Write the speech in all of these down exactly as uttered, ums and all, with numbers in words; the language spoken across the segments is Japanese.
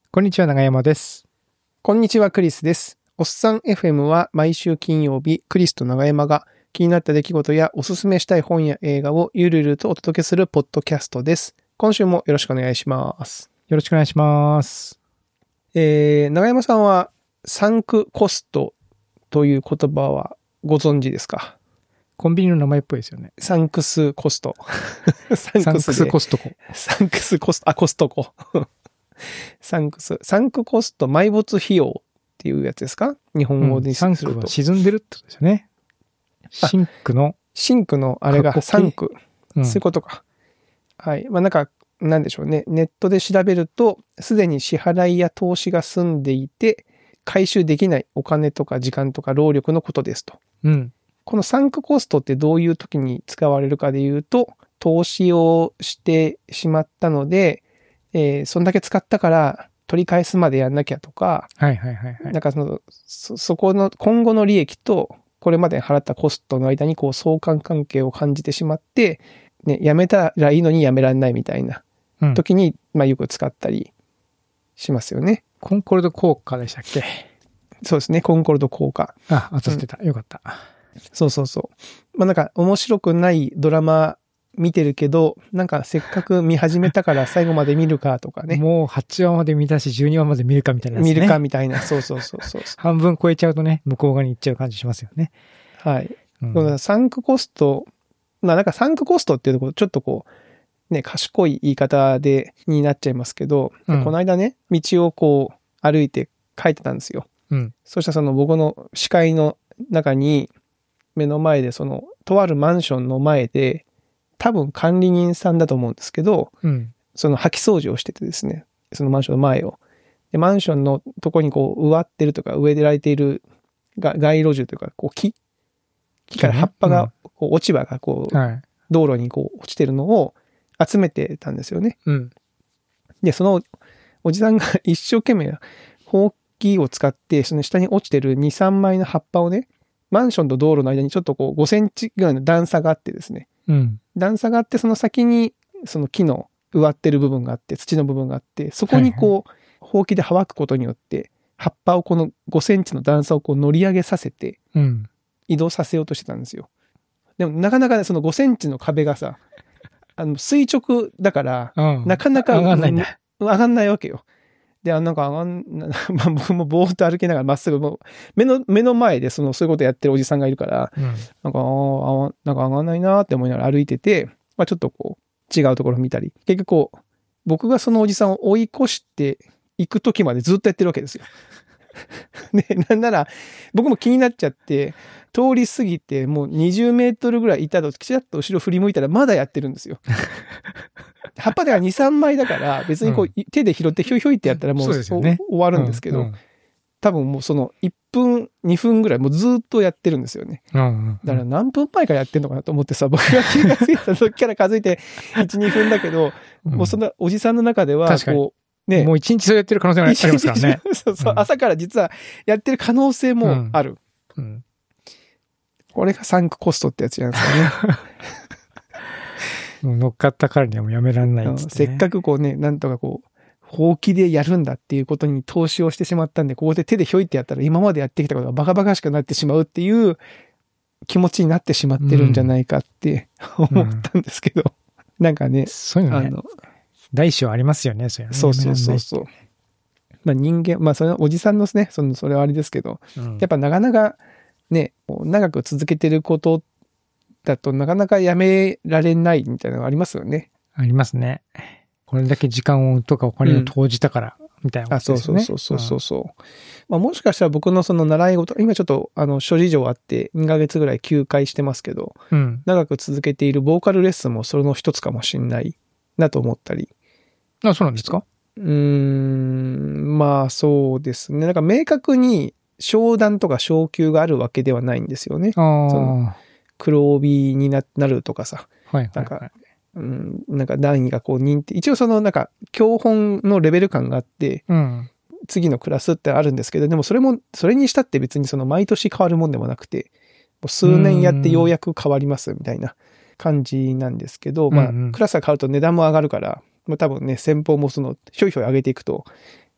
こんにちは、長山です。 こんにちは、クリスです。おっさん エフエム は毎週金曜日、クリスと長山が気になった出来事やおすすめしたい本や映画をゆるゆるとお届けするポッドキャストです。今週もよろしくお願いします。 よろしくお願いします。 えー、長山さんはサンクコストという言葉はご存知ですか？ コンビニの名前っぽいですよね。 サンクスコスト。 サンクスコストコ。 サンクスコスト、あ、コストコ。サンクス、サンクコスト埋没費用っていうやつですか？日本語にすると、 うん、サンクは沈んでるってことですよね。シンクの。 シンクのあれがサンク。 うん、 そういうことか。はい。まあなんか、なんでしょうね。ネットで調べると、すでに支払いや投資が済んでいて、回収できないお金とか時間とか労力のことですと。 うん。 このサンクコストってどういう時に使われるかでいうと、投資をしてしまったので、えー、そんだけ使ったから取り返すまでやんなきゃとか、 はいはいはいはい。 なんかその、そ、そこの今後の利益と、これまで払ったコストの間にこう相関関係を感じてしまって、ね、やめたらいいのにやめられないみたいな時に、うん、まあよく使ったりしますよね。 コンコルド効果でしたっけ？ そうですね、コンコルド効果。 あ、当たってた。うん、よかった。 そうそうそう。まあなんか面白くないドラマ見てるけど、なんかせっかく見始めたから最後まで見るかとかね。 もうはちわまで見たしじゅうにわまで見るかみたいなやつね。 見るかみたいな。そうそうそうそう。 半分超えちゃうとね、向こう側に行っちゃう感じしますよね。 はい。うん、サンクコスト、まあなんかサンクコストっていうとちょっとこう、ね、賢い言い方で、になっちゃいますけど、うん、この間ね、道をこう歩いて帰ってたんですよ。 うん。 そしたらその僕の視界の中に、目の前でその、とあるマンションの前で、多分管理人さんだと思うんですけど、 うん、 その掃き掃除をしててですね、そのマンションの前を。で、マンションのとこにこう、植わってるとか、植えられているが街路樹というか、こう木木から葉っぱが、こう落ち葉がこう、 はい、 道路にこう落ちてるのを集めてたんですよね。 うん、 で、そのおじさんが一生懸命、ほうきを使って、その下に落ちてるに、さんまいの葉っぱをね、マンションと道路の間にちょっとこうごセンチぐらいの段差があってですね、 うん、 段差があって、その先にその木の植わってる部分があって、土の部分があって、そこにこう、はいはい、ほうきではわくことによって、葉っぱをこのごセンチの段差をこう乗り上げさせて、移動させようとしてたんですよ。でもなかなかね、そのごセンチの壁がさ、あの垂直だから、うん、なかなか上がんないんだ。 上がんないわけよ。で、あなんか上がんな、まあ僕もぼーっと歩きながらまっすぐ、もう目の、目の前でその、そういうことやってるおじさんがいるから、うん、なんか、ああ、なんか上がんないなって思いながら歩いてて、まあちょっとこう、違うところ見たり、結局こう、僕がそのおじさんを追い越していくときまでずっとやってるわけですよ。で、なんなら、僕も気になっちゃって、通り過ぎてもうにじゅうメートルぐらいいたと、きちらっと後ろ振り向いたらまだやってるんですよ。葉っぱではに、さんまいだから、別にこう、うん、手で拾ってひょいひょいってやったらもう、うね、終わるんですけど、うんうん、多分もうそのいっぷん、にふんぐらいもうずっとやってるんですよね。 うんうんうん、 だから何分前からやってんのかなと思ってさ、僕が気がついた時から数えていち、にふんだけど、うん、もうそんなおじさんの中では、こう、 ね、もう一日そうやってる可能性がありますからね。 そうそう、うん、朝から実はやってる可能性もある。うんうん、これがサンクコストってやつなんですよね。 もう乗っかったからにはもうやめられないっつって、ね、 せっかくこうね、なんとかこう、ほうきでやるんだっていうことに投資をしてしまったんで、ここで手でひょいってやったら今までやってきたことがバカバカしくなってしまうっていう気持ちになってしまってるんじゃないかって思ったんですけど、うん、なんかね、 そういうのね、あの大小ありますよね、そういうのね。 そうそうそうそう。まあ人間、まあそれはおじさんのですね、その、それはあれですけど、うん、やっぱなかなかね、長く続けてることだとなかなかやめられないみたいなのがありますよね。 ありますね。これだけ時間とかお金を投じたから、みたいなことですよね。 あ、そうそうそうそうそう。うん、まあもしかしたら僕のその習い事、今ちょっとあの諸事情あってにかげつぐらい休会してますけど、うん、長く続けているボーカルレッスンもそれの一つかもしれないなと思ったり。 あ、そうなんですか？ うーん、まあそうですね。なんか明確に昇段とか昇級があるわけではないんですよね。 あその黒帯に な, なるとかさ。 はいはいはい、 なんか、うん、なんか段位がこう認定、一応そのなんか教本のレベル感があって、 うん、 次のクラスってあるんですけど、でもそれも、それにしたって別にその毎年変わるもんでもなくて、もう数年やってようやく変わりますみたいな感じなんですけど、まあ、クラスが変わると値段も上がるから、まあ多分ね、先方もその、ひょいひょい上げていくと、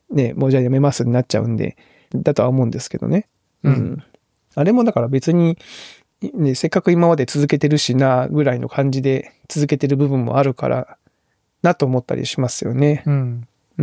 ね、もうじゃあやめますになっちゃうんで、だとは思うんですけどね。うん。うん、あれもだから別に、ね、せっかく今まで続けてるしな、ぐらいの感じで続けてる部分もあるから、なと思ったりしますよね。 うん。 うん。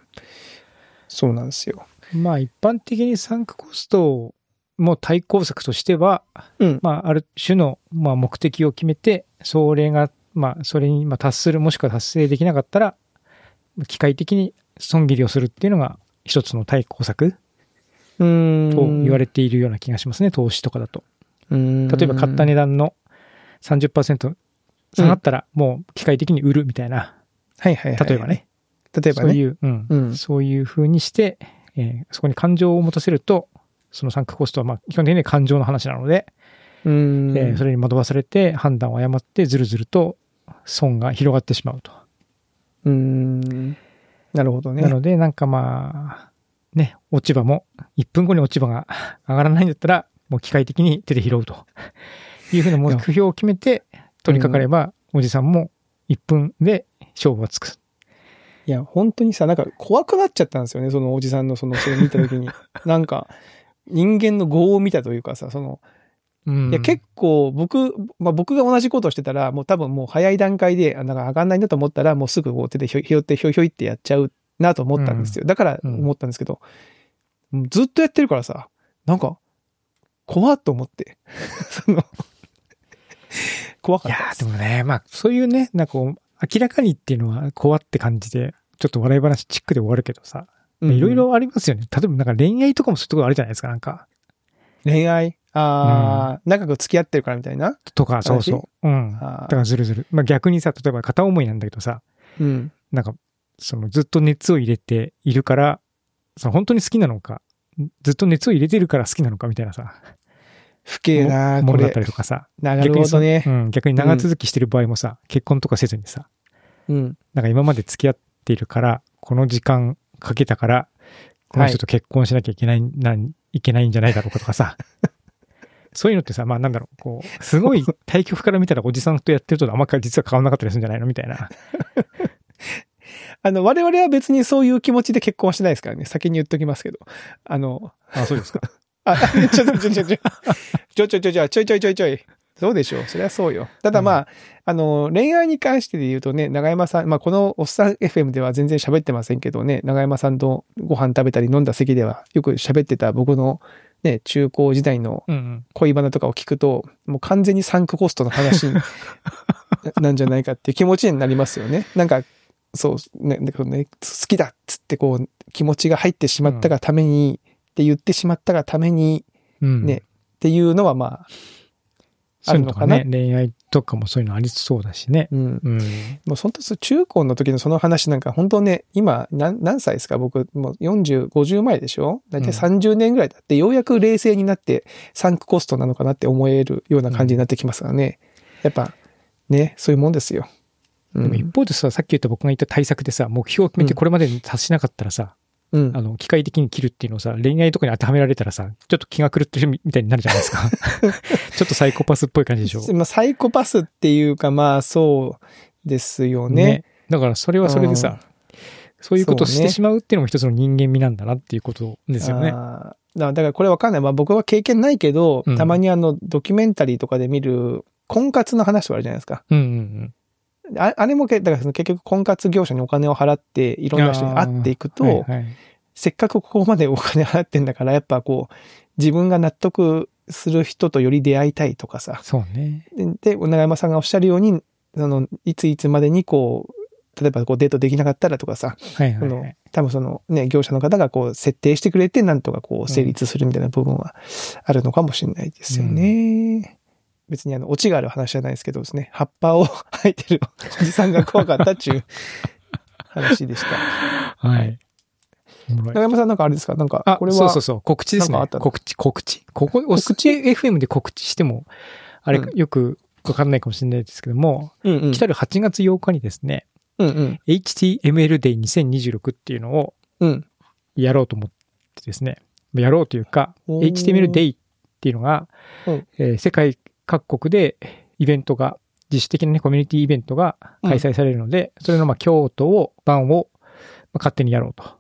そうなんですよ。 まあ一般的にサンクコストも対抗策としては、うん、まあある種のまあ目的を決めて、それが、まあそれに達するもしくは達成できなかったら、機械的に損切りをするっていうのが一つの対抗策と言われているような気がしますね、投資とかだと。例えば買った値段の さんじゅっパーセント 下がったらもう機械的に売るみたいな。 はいはいはい。 例えばね。 例えばね。 そういう、うんうん、そういう風にして、えー、そこに感情を持たせると、そのサンクコストはまあ基本的に感情の話なので、 うんえー、それに惑わされて判断を誤ってずるずると損が広がってしまうと。 うーん。なるほどね。 なので、なんかまあ、ね、落ち葉も、いっぷんごに落ち葉が上がらないんだったら、もう機械的に手で拾うというふうな目標を決めて取り掛かれば、おじさんもいっぷんで勝負がつく。 いや、本当にさ、なんか怖くなっちゃったんですよね、そのおじさんのその、それ見たときに。なんか、人間の業を見たというかさ、その、うん、いや結構僕、まあ、僕が同じことをしてたら、もう多分もう早い段階で、なんか上がんないんだと思ったら、もうすぐこう手で拾ってひょいひょいってやっちゃうなと思ったんですよ。だから思ったんですけど、うん、ずっとやってるからさ、なんか、怖っと思って。その怖かったです。 いやでもね、まあそういうね、なんかこう、明らかにっていうのは怖って感じで、ちょっと笑い話チックで終わるけどさ、いろいろありますよね。例えばなんか恋愛とかもそういうところあるじゃないですか、なんか。 恋愛ああ、うん、長く付き合ってるからみたいなとか、そうそう。うん。だからずるずる。まあ逆にさ、例えば片思いなんだけどさ、 うん。 なんか、そのずっと熱を入れているから、その本当に好きなのか、ずっと熱を入れてるから好きなのかみたいなさ。 不敬なものだったりとかさ。 なるほどね。 逆に、うん、逆に長続きしてる場合もさ、うん、結婚とかせずにさ、 うん。 なんか今まで付き合っているから、この時間かけたから、この人と結婚しなきゃいけない、はい、ないけないんじゃないだろうかとかさ。そういうのってさ、まあなんだろう、こう、すごい対局から見たらおじさんとやってるとあんま実は変わんなかったりするんじゃないのみたいな。 あの、我々は別にそういう気持ちで結婚はしてないですからね。先に言っときますけど。あの、 あ、そうですか。 あ、ちょ、ちょ、ちょ、ちょ、ちょ、ちょ、ちょ、ちょ、ちょ、ちょいちょいちょいちょい。そうでしょう。そりゃそうよ。ただまあ、うん、あの、恋愛に関してで言うとね、長山さん、まあこのおっさん エフエム では全然喋ってませんけどね、長山さんとご飯食べたり飲んだ席ではよく喋ってた僕のね、中高時代の恋バナとかを聞くと、うんうん、もう完全にサンクコストの話なんじゃないかっていう気持ちになりますよね。なんか、そう、ね、ね、好きだっつってこう、気持ちが入ってしまったがために、うん、って言ってしまったがために、ね、うん、っていうのはまあ、あるのかな。 そういうのとかね、恋愛とかもそういうのありそうだしね。 うん。うん、もう本当中高の時のその話なんか本当ね、今何、何歳ですか僕、もうよんじゅう、ごじゅう前でしょだいたいさんじゅうねんぐらい経って、ようやく冷静になってサンクコストなのかなって思えるような感じになってきますからね。うん、やっぱ、ね、そういうもんですよ。 うん、でも一方でさ、さっき言った僕が言った対策でさ、目標を決めてこれまでに達しなかったらさ、うん、あの、機械的に切るっていうのをさ、恋愛とかに当てはめられたらさ、ちょっと気が狂ってるみたいになるじゃないですか。ちょっとサイコパスっぽい感じでしょ。 まあ、サイコパスっていうか、まあ、そうですよね。ね、 だからそれはそれでさ、うん、そういうことをしてしまうっていうのも一つの人間味なんだなっていうことですよね。 あだからこれわかんない。まあ僕は経験ないけど、うん、たまにあの、ドキュメンタリーとかで見る婚活の話とかあるじゃないですか。 うんうんうんあ, あれもだからその結局婚活業者にお金を払っていろんな人に会っていくと、はいはい、せっかくここまでお金払ってんだからやっぱこう自分が納得する人とより出会いたいとかさ。 そうね。 で、長山さんがおっしゃるように、あのいついつまでにこう、例えばこうデートできなかったらとかさ、 はいはいはい、 の多分そのね、業者の方がこう設定してくれてなんとかこう成立するみたいな部分はあるのかもしれないですよね。うん別にあの、オチがある話じゃないですけどですね、葉っぱを生えてるおじさんが怖かったっていう話でした。 はい。 長山さんなんかあれですかなんか、これは。 そうそうそう、告知ですね。告知、告知。ここ、おすち エフエム で告知しても、あれ、うん、よくわかんないかもしれないですけども、うんうん、来たるはちがつようかにですね、 うんうん、 エイチティーエムエル デーにせんにじゅうろくっていうのを、やろうと思ってですね、やろうというか、エイチティーエムエル デイっていうのが、 うんえー、世界各国でイベントが、自主的なね、コミュニティイベントが開催されるので、うん、それのまあ京都を、版を、まあ、勝手にやろうと。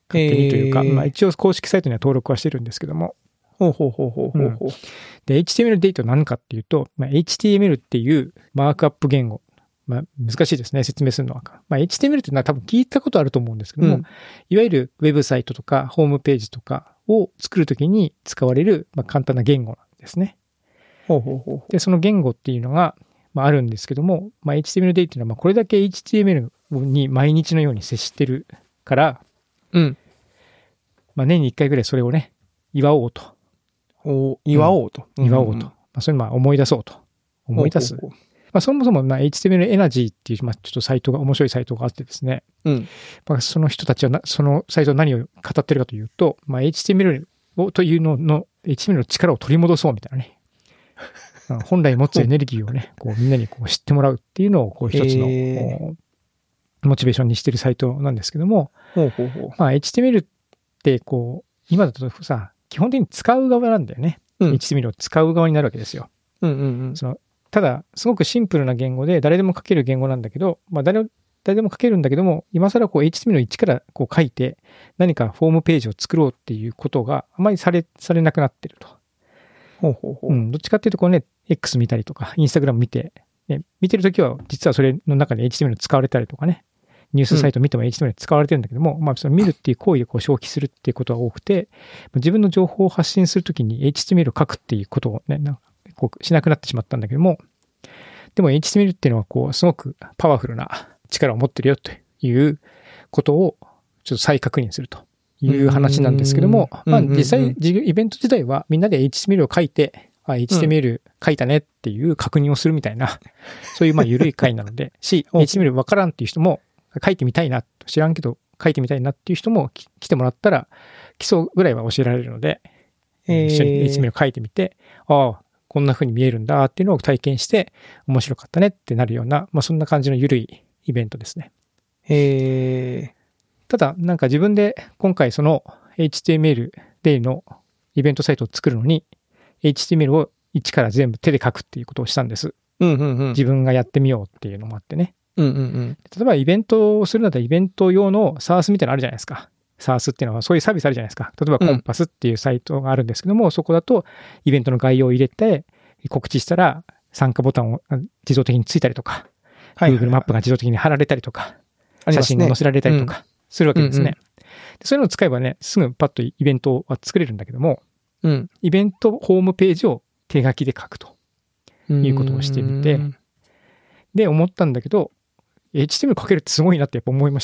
勝手にというか、まあ一応公式サイトには登録はしてるんですけども。 ほうほうほうほうほうほう。うん、 で、エイチティーエムエル データは何かっていうと、まあ、エイチティーエムエル っていうマークアップ言語。まあ難しいですね、説明するのは。まあ エイチティーエムエル っていうのは多分聞いたことあると思うんですけども、うん、いわゆるウェブサイトとかホームページとかを作るときに使われる、まあ、簡単な言語なんですね。 ほうほうほうほう。 で、その言語っていうのが、まあ、あるんですけども、まあ、エイチティーエムエル データっていうのは、まあ、これだけ エイチティーエムエル に毎日のように接してるから、 うん。 まあ、年にいっかいぐらいそれをね、祝おうと。 お祝おうと。 うん、祝おうと。まあ、それまあ思い出そうと。思い出す。ほうほうほう。まあ、そもそもまあ エイチティーエムエル エナジーっていう、まあ、ちょっとサイトが、面白いサイトがあってですね。 うん。 まあ、その人たちはな、そのサイトは何を語ってるかというと、まあ、エイチティーエムエル をというのの、エイチティーエムエル の力を取り戻そうみたいなね。本来持つエネルギーをね、こうみんなにこう知ってもらうっていうのをこう一つのモチベーションにしているサイトなんですけども、 ほうほうほう。 まあ エイチティーエムエル ってこう、今だとさ、基本的に使う側なんだよね。うん、エイチティーエムエル を使う側になるわけですよ。 うんうんうん。 そのただ、すごくシンプルな言語で誰でも書ける言語なんだけど、まあ誰、誰でも書けるんだけども、今更こう エイチティーエムエル の一からこう書いて何かフォームページを作ろうっていうことがあまりされ、されなくなってると。 ほうほうほう。 うん、どっちかっていうとこうね、X 見たりとか、インスタグラム見て、ね、見てるときは実はそれの中で エイチティーエムエル 使われたりとかね、ニュースサイト見ても エイチティーエムエル 使われてるんだけども、うん、まあその見るっていう行為でこう消費するっていうことが多くて、自分の情報を発信するときに エイチティーエムエル を書くっていうことをね、なんかこうしなくなってしまったんだけども、でも エイチティーエムエル っていうのはこうすごくパワフルな力を持ってるよということをちょっと再確認するという話なんですけども、まあ実際イベント自体はみんなで エイチティーエムエル を書いて、あ、エイチティーエムエル 書いたねっていう確認をするみたいな、そういうまあ緩い回なので、し、エイチティーエムエル わからんっていう人も書いてみたいな、知らんけど書いてみたいなっていう人も来てもらったら、基礎ぐらいは教えられるので、えー、一緒に エイチティーエムエル 書いてみて、ああ、こんな風に見えるんだっていうのを体験して面白かったねってなるような、まあそんな感じの緩いイベントですね。 へー。 ただ、なんか自分で今回その エイチティーエムエル でのイベントサイトを作るのに、エイチティーエムエル を一から全部手で書くっていうことをしたんです。 うんうんうん、自分がやってみようっていうのもあってね。 うんうんうん、 例えばイベントをするんだったらイベント用の SaaS みたいなのあるじゃないですか。SaaS っていうのはそういうサービスあるじゃないですか。例えばコンパスっていうサイトがあるんですけども、うん、そこだとイベントの概要を入れて告知したら参加ボタンを自動的についたりとか、はい、Google マップが自動的に貼られたりとか、はい、写真が載せられたりとかするわけですね。うんうんうん、でそういうのを使えばね、すぐパッとイベントは作れるんだけども、 うん、 イベントホームページを手書きで書くということをしてみて、で、思ったんだけど、エイチティーエムエル 書けるってすごいなってやっぱ思いました。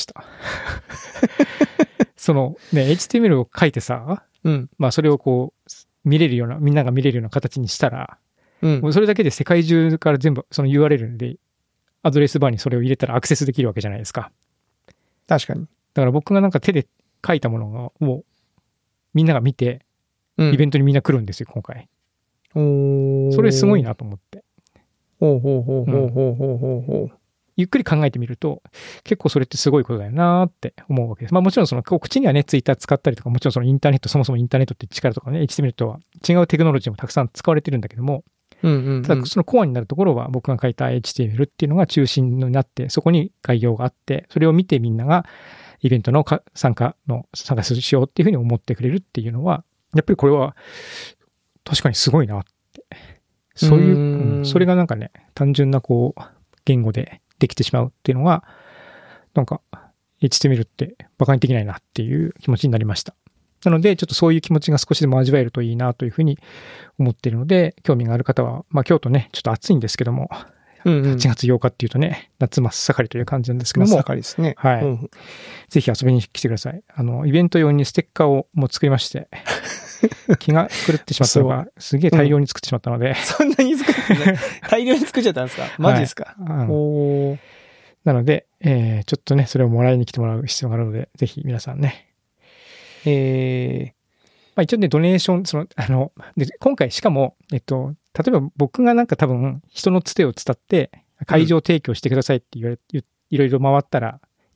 そのね、エイチティーエムエル を書いてさ、 うん、 まあそれをこう、見れるような、みんなが見れるような形にしたら、 うん、 もうそれだけで世界中から全部その ユーアールエル で、アドレスバーにそれを入れたらアクセスできるわけじゃないですか。 確かに。 だから僕がなんか手で書いたものをみんなが見て、イベントにみんな来るんですよ、今回。 おそれすごいなと思って。 ほうほうほうほうほうほうほうほう。 ゆっくり考えてみると、結構それってすごいことだよなーって思うわけです。まあもちろんその告知にはね、ツイッター使ったりとか、もちろんそのインターネット、そもそもインターネットって力とかね、エイチティーエムエル とは違うテクノロジーもたくさん使われてるんだけども、 うんうんうん、 ただそのコアになるところは僕が書いた エイチティーエムエル っていうのが中心になって、そこに概要があって、それを見てみんながイベントの参加の、参加しようっていうふうに思ってくれるっていうのは、やっぱりこれは確かにすごいなって。そういう、うん、それがなんかね、単純なこう、言語でできてしまうっていうのが、なんか、エイチティーエムエル って馬鹿にできないなっていう気持ちになりました。なので、ちょっとそういう気持ちが少しでも味わえるといいなというふうに思っているので、興味がある方は、まあ京都ね、ちょっと暑いんですけども、 うんうん、 はちがつようかっていうとね、夏真っ盛りという感じなんですけども、 真っ盛りですね。 はい、うん。ぜひ遊びに来てください。あの、イベント用にステッカーをもう作りまして、気が狂ってしまったのが、すげえ大量に作ってしまったので。うん、 そんなに作ってね、大量に作っちゃったんですか？マジですか？ はい、おなので、えー、ちょっとね、それをもらいに来てもらう必要があるので、ぜひ皆さんね。えー、まあ一応ね、ドネーション、その、あの、で今回しかも、えっと、例えば僕がなんか多分、人のつてを伝って、会場提供してくださいって言われ、うん、いろいろ回ったら、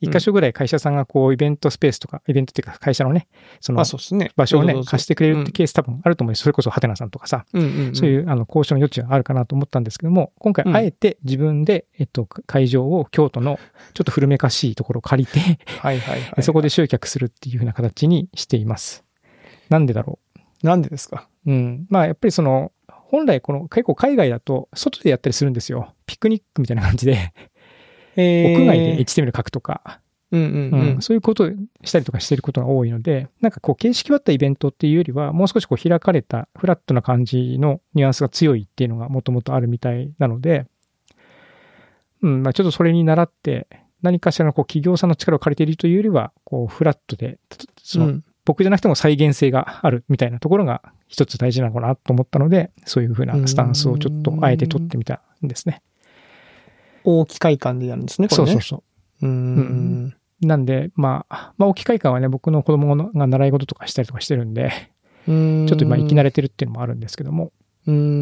一箇所ぐらい会社さんがこうイベントスペースとか、イベントっていうか会社のね、その場所をね、貸してくれるってケース多分あると思うんです。それこそハテナさんとかさ、 うんうんうん、 そういうあの交渉の余地があるかなと思ったんですけども、今回あえて自分で、えっと、会場を京都のちょっと古めかしいところを借りて、 はいはいはいはい、 そこで集客するっていう風な形にしています。なんでだろう。なんでですか？ うん。まあやっぱりその、本来この結構海外だと外でやったりするんですよ。ピクニックみたいな感じで、えー、屋外で エイチティーエムエル 書くとか、 うんうんうんうん、 そういうことをしたりとかしてることが多いので、なんかこう形式割ったイベントっていうよりは、もう少しこう開かれたフラットな感じのニュアンスが強いっていうのがもともとあるみたいなので、うん、まあちょっとそれに倣って、何かしらのこう企業さんの力を借りているというよりは、こうフラットで、その、うん、僕じゃなくても再現性があるみたいなところが一つ大事なのかなと思ったので、そういうふうなスタンスをちょっとあえて取ってみたんですね。 大機械感でやるんですね、これね。 そうそうそう。 うーん。 なんで、まあ、まあ、置き換え感はね、僕の子供が習い事とかしたりとかしてるんで、ちょっと今、生き慣れてるっていうのもあるんですけども。 うーん。うん。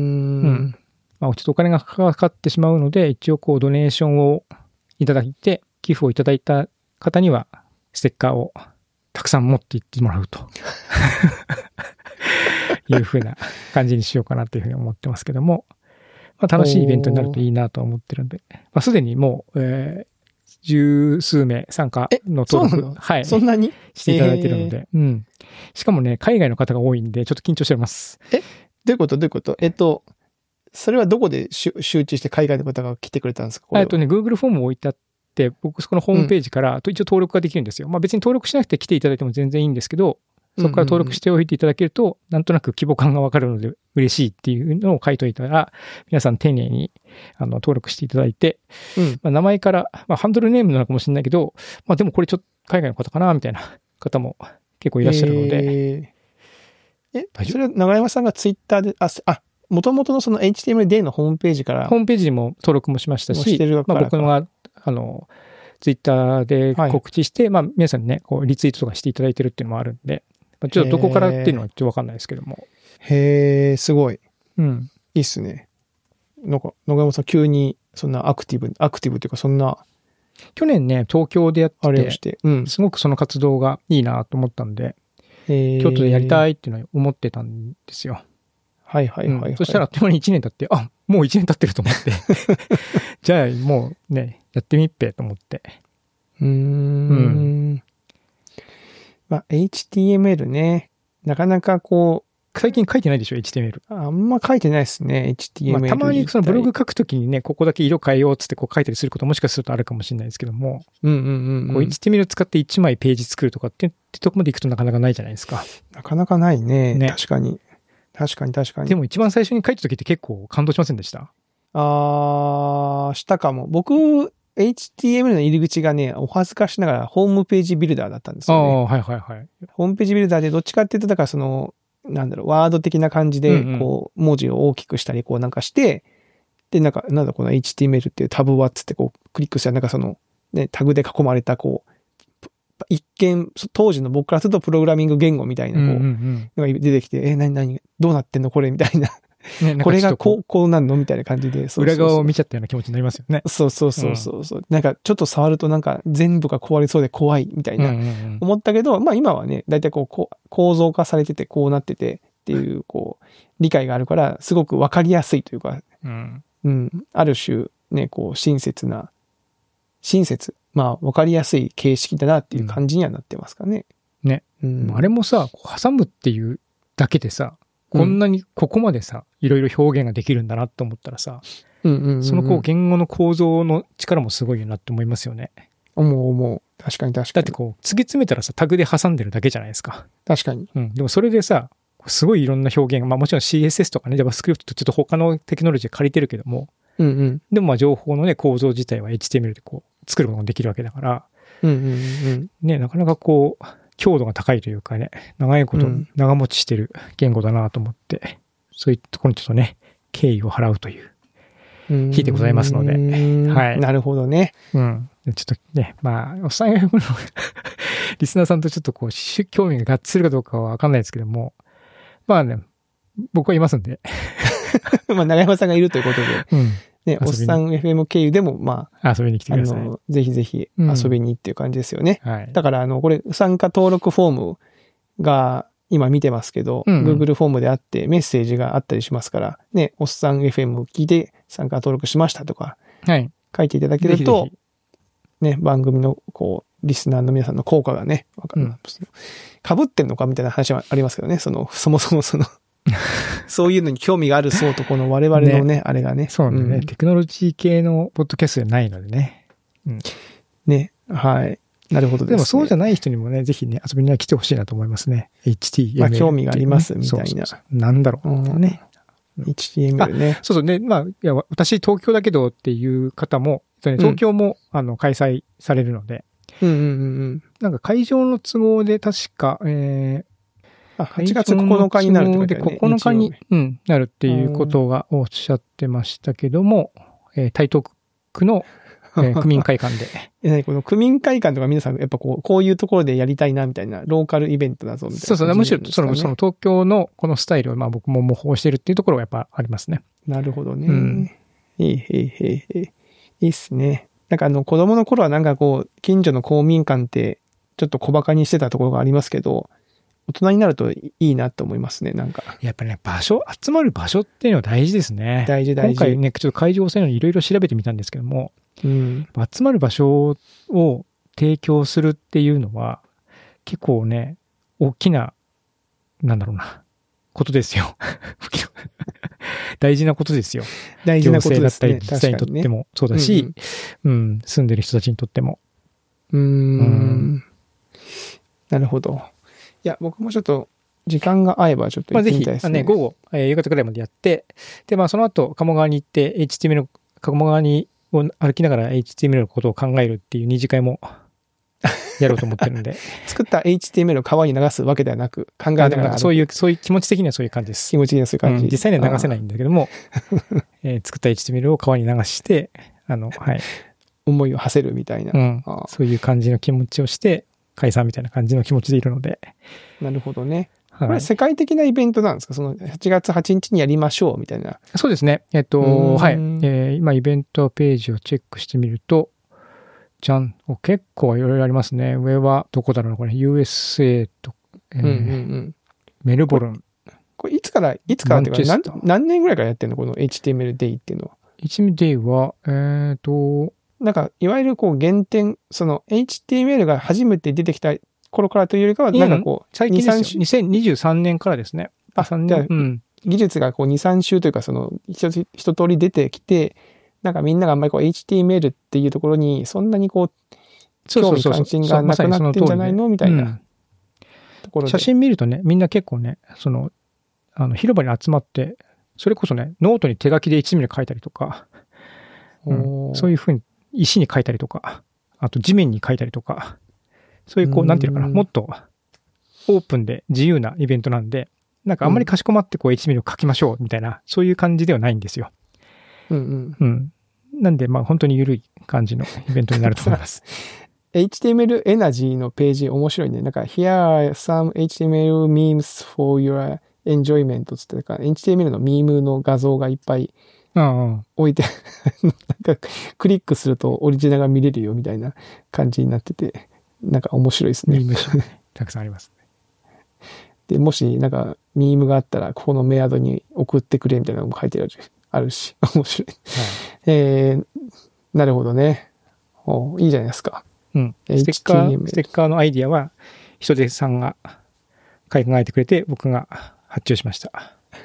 まあ、ちょっとお金がかかってしまうので、一応、こう、ドネーションをいただいて、寄付をいただいた方には、ステッカーをたくさん持っていってもらうと。いうふうな感じにしようかなというふうに思ってますけども、まあ、楽しいイベントになるといいなと思ってるんで、まあ、すでにもう、えー十数名参加の登録、はい。 そんなにしていただいているので、うん。しかもね、海外の方が多いんで、ちょっと緊張しております。 え、どういうことどういうことえっと、それはどこで周知して海外の方が来てくれたんですか？ えっとね、Google フォームを置いてあって、僕そこのホームページから、一応登録ができるんですよ。まあ別に登録しなくて来ていただいても全然いいんですけど、そこから登録しておいていただけると、なんとなく規模感がわかるので嬉しいっていうのを書いといたら、皆さん丁寧にあの登録していただいて、うんまあ、名前から、まあ、ハンドルネームなのかもしれないけど、まあでもこれちょっと海外の方かなみたいな方も結構いらっしゃるので。 えー、え、それは長山さんがツイッターで、あ、あ、もともとのその エイチティーエムエルデー のホームページから。 ホームページにも登録もしましたし、まあ僕のが、あの、ツイッターで告知して、はい、まあ皆さんにね、こうリツイートとかしていただいてるっていうのもあるんで、ちょっとどこからっていうのはちょっとわかんないですけども。 へえ、すごい。 うん。 いいっすね。なんか、野山さん急にそんなアクティブ、アクティブっていうかそんな。 去年ね、東京でやってて、 あれをして、うん、 すごくその活動がいいなと思ったんで、京都でやりたいっていうのは思ってたんですよ。 はいはいはい、はい、うん。 そしたらあっという間にいちねん経って、あ、もういちねん経ってると思って。じゃあもうね、やってみっぺと思って。 うーん。うんまあ、エイチティーエムエル ね。なかなかこう。 最近書いてないでしょ、エイチティーエムエル。 あんま書いてないですね、エイチティーエムエル。 まあ、たまにそのブログ書くときにね、ここだけ色変えようっつってこう書いたりすることもしかするとあるかもしれないですけども。 うんうんうん、うん。 こう エイチティーエムエル 使っていちまいページ作るとかって、ってとこまでいくとなかなかないじゃないですか。 なかなかないね。ね確かに。確かに確かに。 でも一番最初に書いたときって結構感動しませんでした？ あー、したかも。僕、エイチティーエムエル の入り口がね、お恥ずかしながらホームページビルダーだったんですよね。 ああ、はいはいはい。 ホームページビルダーでどっちかっていうと、だからその、なんだろう、ワード的な感じで、こう、文字を大きくしたり、こうなんかして、で、なんか、なんだこの エイチティーエムエル っていうタブはっつってこう、クリックしたら、なんかその、ね、タグで囲まれた、こう、一見、当時の僕からするとプログラミング言語みたいな、こう、のが出てきて、え、なになに、どうなってんのこれみたいな。ね、これがこう、こうなんのみたいな感じで。 そうそうそう裏側を見ちゃったような気持ちになりますよね。 そうそうそうそうそう、うん。なんかちょっと触るとなんか全部が壊れそうで怖いみたいな、思ったけど、まあ今はね、だいたいこう構造化されててこうなっててっていう、こう、理解があるから、すごくわかりやすいというか、うん、うん、ある種ね、こう、親切な、親切、まあわかりやすい形式だなっていう感じにはなってますかね。 うん、ね、うん。あれもさ、挟むっていうだけでさ、こんなにここまでさ、いろいろ表現ができるんだなと思ったらさ、うんうんうんうん、そのこう言語の構造の力もすごいよなって思いますよね。 思う思う。確かに確かに。 だってこう、突き詰めたらさ、タグで挟んでるだけじゃないですか。 確かに。 うん。でもそれでさ、すごいいろんな表現、まあもちろん シーエスエス とかね、JavaScript とちょっと他のテクノロジー借りてるけども、うんうん、でもまあ情報のね、構造自体は エイチティーエムエル でこう、作ることができるわけだから、うんうんうん、ね、なかなかこう、強度が高いというかね、長いこと長持ちしてる言語だなと思って、うんそういうところにちょっとね、敬意を払うという日でございますので。 はい。なるほどね。 うん。ちょっとね、まあ、おっさんが読むのリスナーさんとちょっとこう、興味が合致するかどうかはわかんないですけども、まあね、僕はいますんで。 まあ、長山さんがいるということで。うん。 ね、おっさん エフエム 経由でも、まあ、遊びに来てください。 あの、ぜひぜひ遊びにっていう感じですよね。 うん、はい。 だから、あの、これ、参加登録フォームが、今見てますけど、 うんうん、 Google フォームであってメッセージがあったりしますから、ね、おっさん エフエム を聞いて参加登録しましたとか、 はい。 書いていただけると、ぜひぜひね、番組の、こう、リスナーの皆さんの効果がね、わかる。うん、被ってんのかみたいな話はありますけどね、その、そもそもその、そういうのに興味がある層とこの我々のね、ねあれがね。 そうなんだね、うん。テクノロジー系のポッドキャストじゃないのでね。 うん、ね、はい。なるほどですね。 でもそうじゃない人にもね、ぜひね、遊びに来てほしいなと思いますね。エイチティーエムエル、 まあ、興味がありますみたいな。 そうそうそうなんだろうってね。 エイチティーエムエル ね。 そうそうね。まあ、いや、私東京だけどっていう方も、東京も、うん、あの開催されるので、 うんうんうん、 なんか会場の都合で確か、えー、はちがつここのかになるってことだよね。 ここのかに、うん、なるっていうことがおっしゃってましたけども、えー、台東区のえー、区民会館で。 え、この区民会館とか皆さん、やっぱこう、こういうところでやりたいな、みたいな、ローカルイベントだぞ、みたいな、ね。 そうそう、むしろ、その、その東京のこのスタイルを、まあ僕も模倣してるっていうところがやっぱありますね。 なるほどね。うん。いい、いい、いい、いい。いいっすね。なんかあの、子供の頃はなんかこう、近所の公民館って、ちょっと小馬鹿にしてたところがありますけど、大人になるといいなと思いますね、なんか。 やっぱりね、場所、集まる場所っていうのは大事ですね。 大事、大事。 今回ね、ちょっと会場をそういうのいろいろ調べてみたんですけども、 うん、 集まる場所を提供するっていうのは、結構ね、大きな、なんだろうな、ことですよ。大事なことですよ。 大事なことですね。 行政だったり、自治体にとってもそうだし、うん、うん、住んでる人たちにとっても。 うーん。うんなるほど。いや、僕もちょっと、時間が合えばちょっと行ってみたいですね。 まあ、ぜひ、ね、午後、えー、夕方くらいまでやって、で、まあ、その後、鴨川に行って、エイチティーエムエル、鴨川にを歩きながら エイチティーエムエル のことを考えるっていう二次会もやろうと思ってるんで。 作った エイチティーエムエル を川に流すわけではなく、考えながら。 そういう、そういう気持ち的にはそういう感じです。 気持ち的にはそういう感じ。 うん、実際には流せないんだけども、えー、作った エイチティーエムエル を川に流して、あの、はい。 思いを馳せるみたいな、 うん。そういう感じの気持ちをして、解散みたいな感じの気持ちでいるので。 なるほどね。これ世界的なイベントなんですか？そのはちがつはちにちにやりましょうみたいな。 そうですね。えっと、はい。えー、今イベントページをチェックしてみると、じゃん。結構いろいろありますね。上はどこだろうなこれ ユーエスエー と、えーうんうんうん、メルボルン。 これ、これいつから、いつからっていうか何、何年ぐらいからやってるのこの エイチティーエムエル Day っていうのは。 エイチティーエムエル Day は、えっと、 なんか、いわゆるこう原点、その エイチティーエムエル が初めて出てきた頃からというよりかは、なんかこう、 最近ですよ。にせんにじゅうさんねんからですね。 あ、さんねん。うん、技術がこうに、さん週というか、その一、一通り出てきて、なんかみんながあんまりこう エイチティーエムエル っていうところに、そんなにこう、興味関心がなくなってんじゃないのみたいなところで。 写真見るとね、みんな結構ね、その、あの、広場に集まって、それこそね、ノートに手書きでエイチティーエムエル 書いたりとか、うん、そういうふうに石に書いたりとか、あと地面に書いたりとか、そういうこう、なんていうのかな、もっとオープンで自由なイベントなんで、なんかあんまりかしこまってこう エイチティーエムエル を書きましょうみたいな、そういう感じではないんですよ。 うんうん。 うん。なんで、まあ本当に緩い感じのイベントになると思います。 エイチティーエムエル エナジーのページ面白いね。なんか、Here are some エイチティーエムエル memes for your enjoyment つって、エイチティーエムエル のミームの画像がいっぱい置いて、なんかクリックするとオリジナルが見れるよみたいな感じになってて、なんか面白いですね。 ミームたくさんあります、 ね。で、もしなんかミームがあったら、ここのメアドに送ってくれみたいなのも書いてあるあるし、面白い。はい、えー、なるほどね。おいいじゃないですか。 うん。ステッカー、ステッカーのアイディアは、人手さんが考えてくれて、僕が発注しました。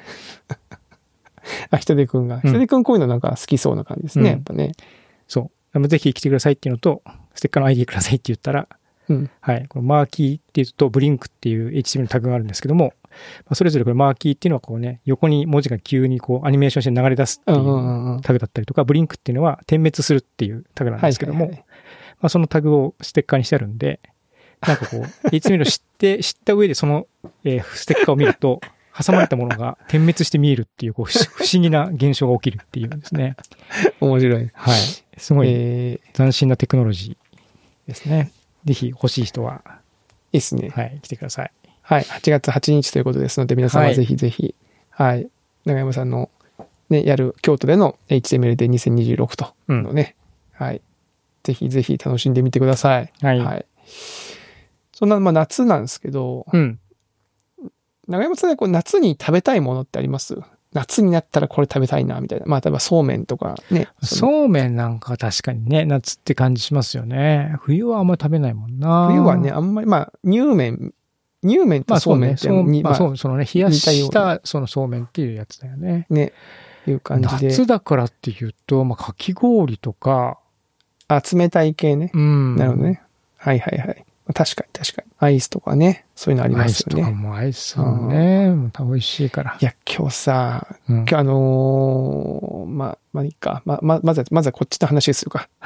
あ、人手くんが。人手くんこういうのなんか好きそうな感じですね、うん、やっぱね。 そう。ぜひ来てくださいっていうのと、ステッカーの アイディアくださいって言ったら、うん、はい。このマーキーっていうと、ブリンクっていう エイチティーエムエル のタグがあるんですけども、まあ、それぞれこれマーキーっていうのはこうね、横に文字が急にこうアニメーションして流れ出すっていうタグだったりとか、ブリンクっていうのは点滅するっていうタグなんですけども、はいはいはい、まあ、そのタグをステッカーにしてあるんで、なんかこう、エイチティーエムエル を知って、知った上でその、えー、ステッカーを見ると、挟まれたものが点滅して見えるっていう、こう、不思議な現象が起きるっていうんですね。 面白い。 はい。すごい斬新なテクノロジーですね。ぜひ欲しい人は。 いいですね。 はい。来てください。 はい。はちがつはちにちということですので、皆さんはぜひぜひ、はい、はい。長山さんのね、やる京都での エイチティーエムエル でにせんにじゅうろくとのね、うん、はい。ぜひぜひ楽しんでみてください。 はい。 はい、そんな、まあ夏なんですけど、 うん。 長山さんね、こう夏に食べたいものってあります？夏になったらこれ食べたいな、みたいな。まあ、例えばそうめんとかね。 そうめんなんか確かにね、夏って感じしますよね。冬はあんまり食べないもんな。 冬はね、あんまり、まあ、乳麺、乳麺とそうめんって、 まあそうね、まあそう、そのね、冷やしたそのそうめんっていうやつだよね。 ね。いう感じで。 夏だからっていうと、まあかき氷とか。 あ、冷たい系ね。 うん。 なるほどね。はいはいはい。確かに確かに。アイスとかね。そういうのありますよね。 アイスとかもアイスもね、また美味しいから。 いや、今日さ、うん、今日あのー、まあ、まあいいか。ま、ま、まずは、まずはこっちの話するか。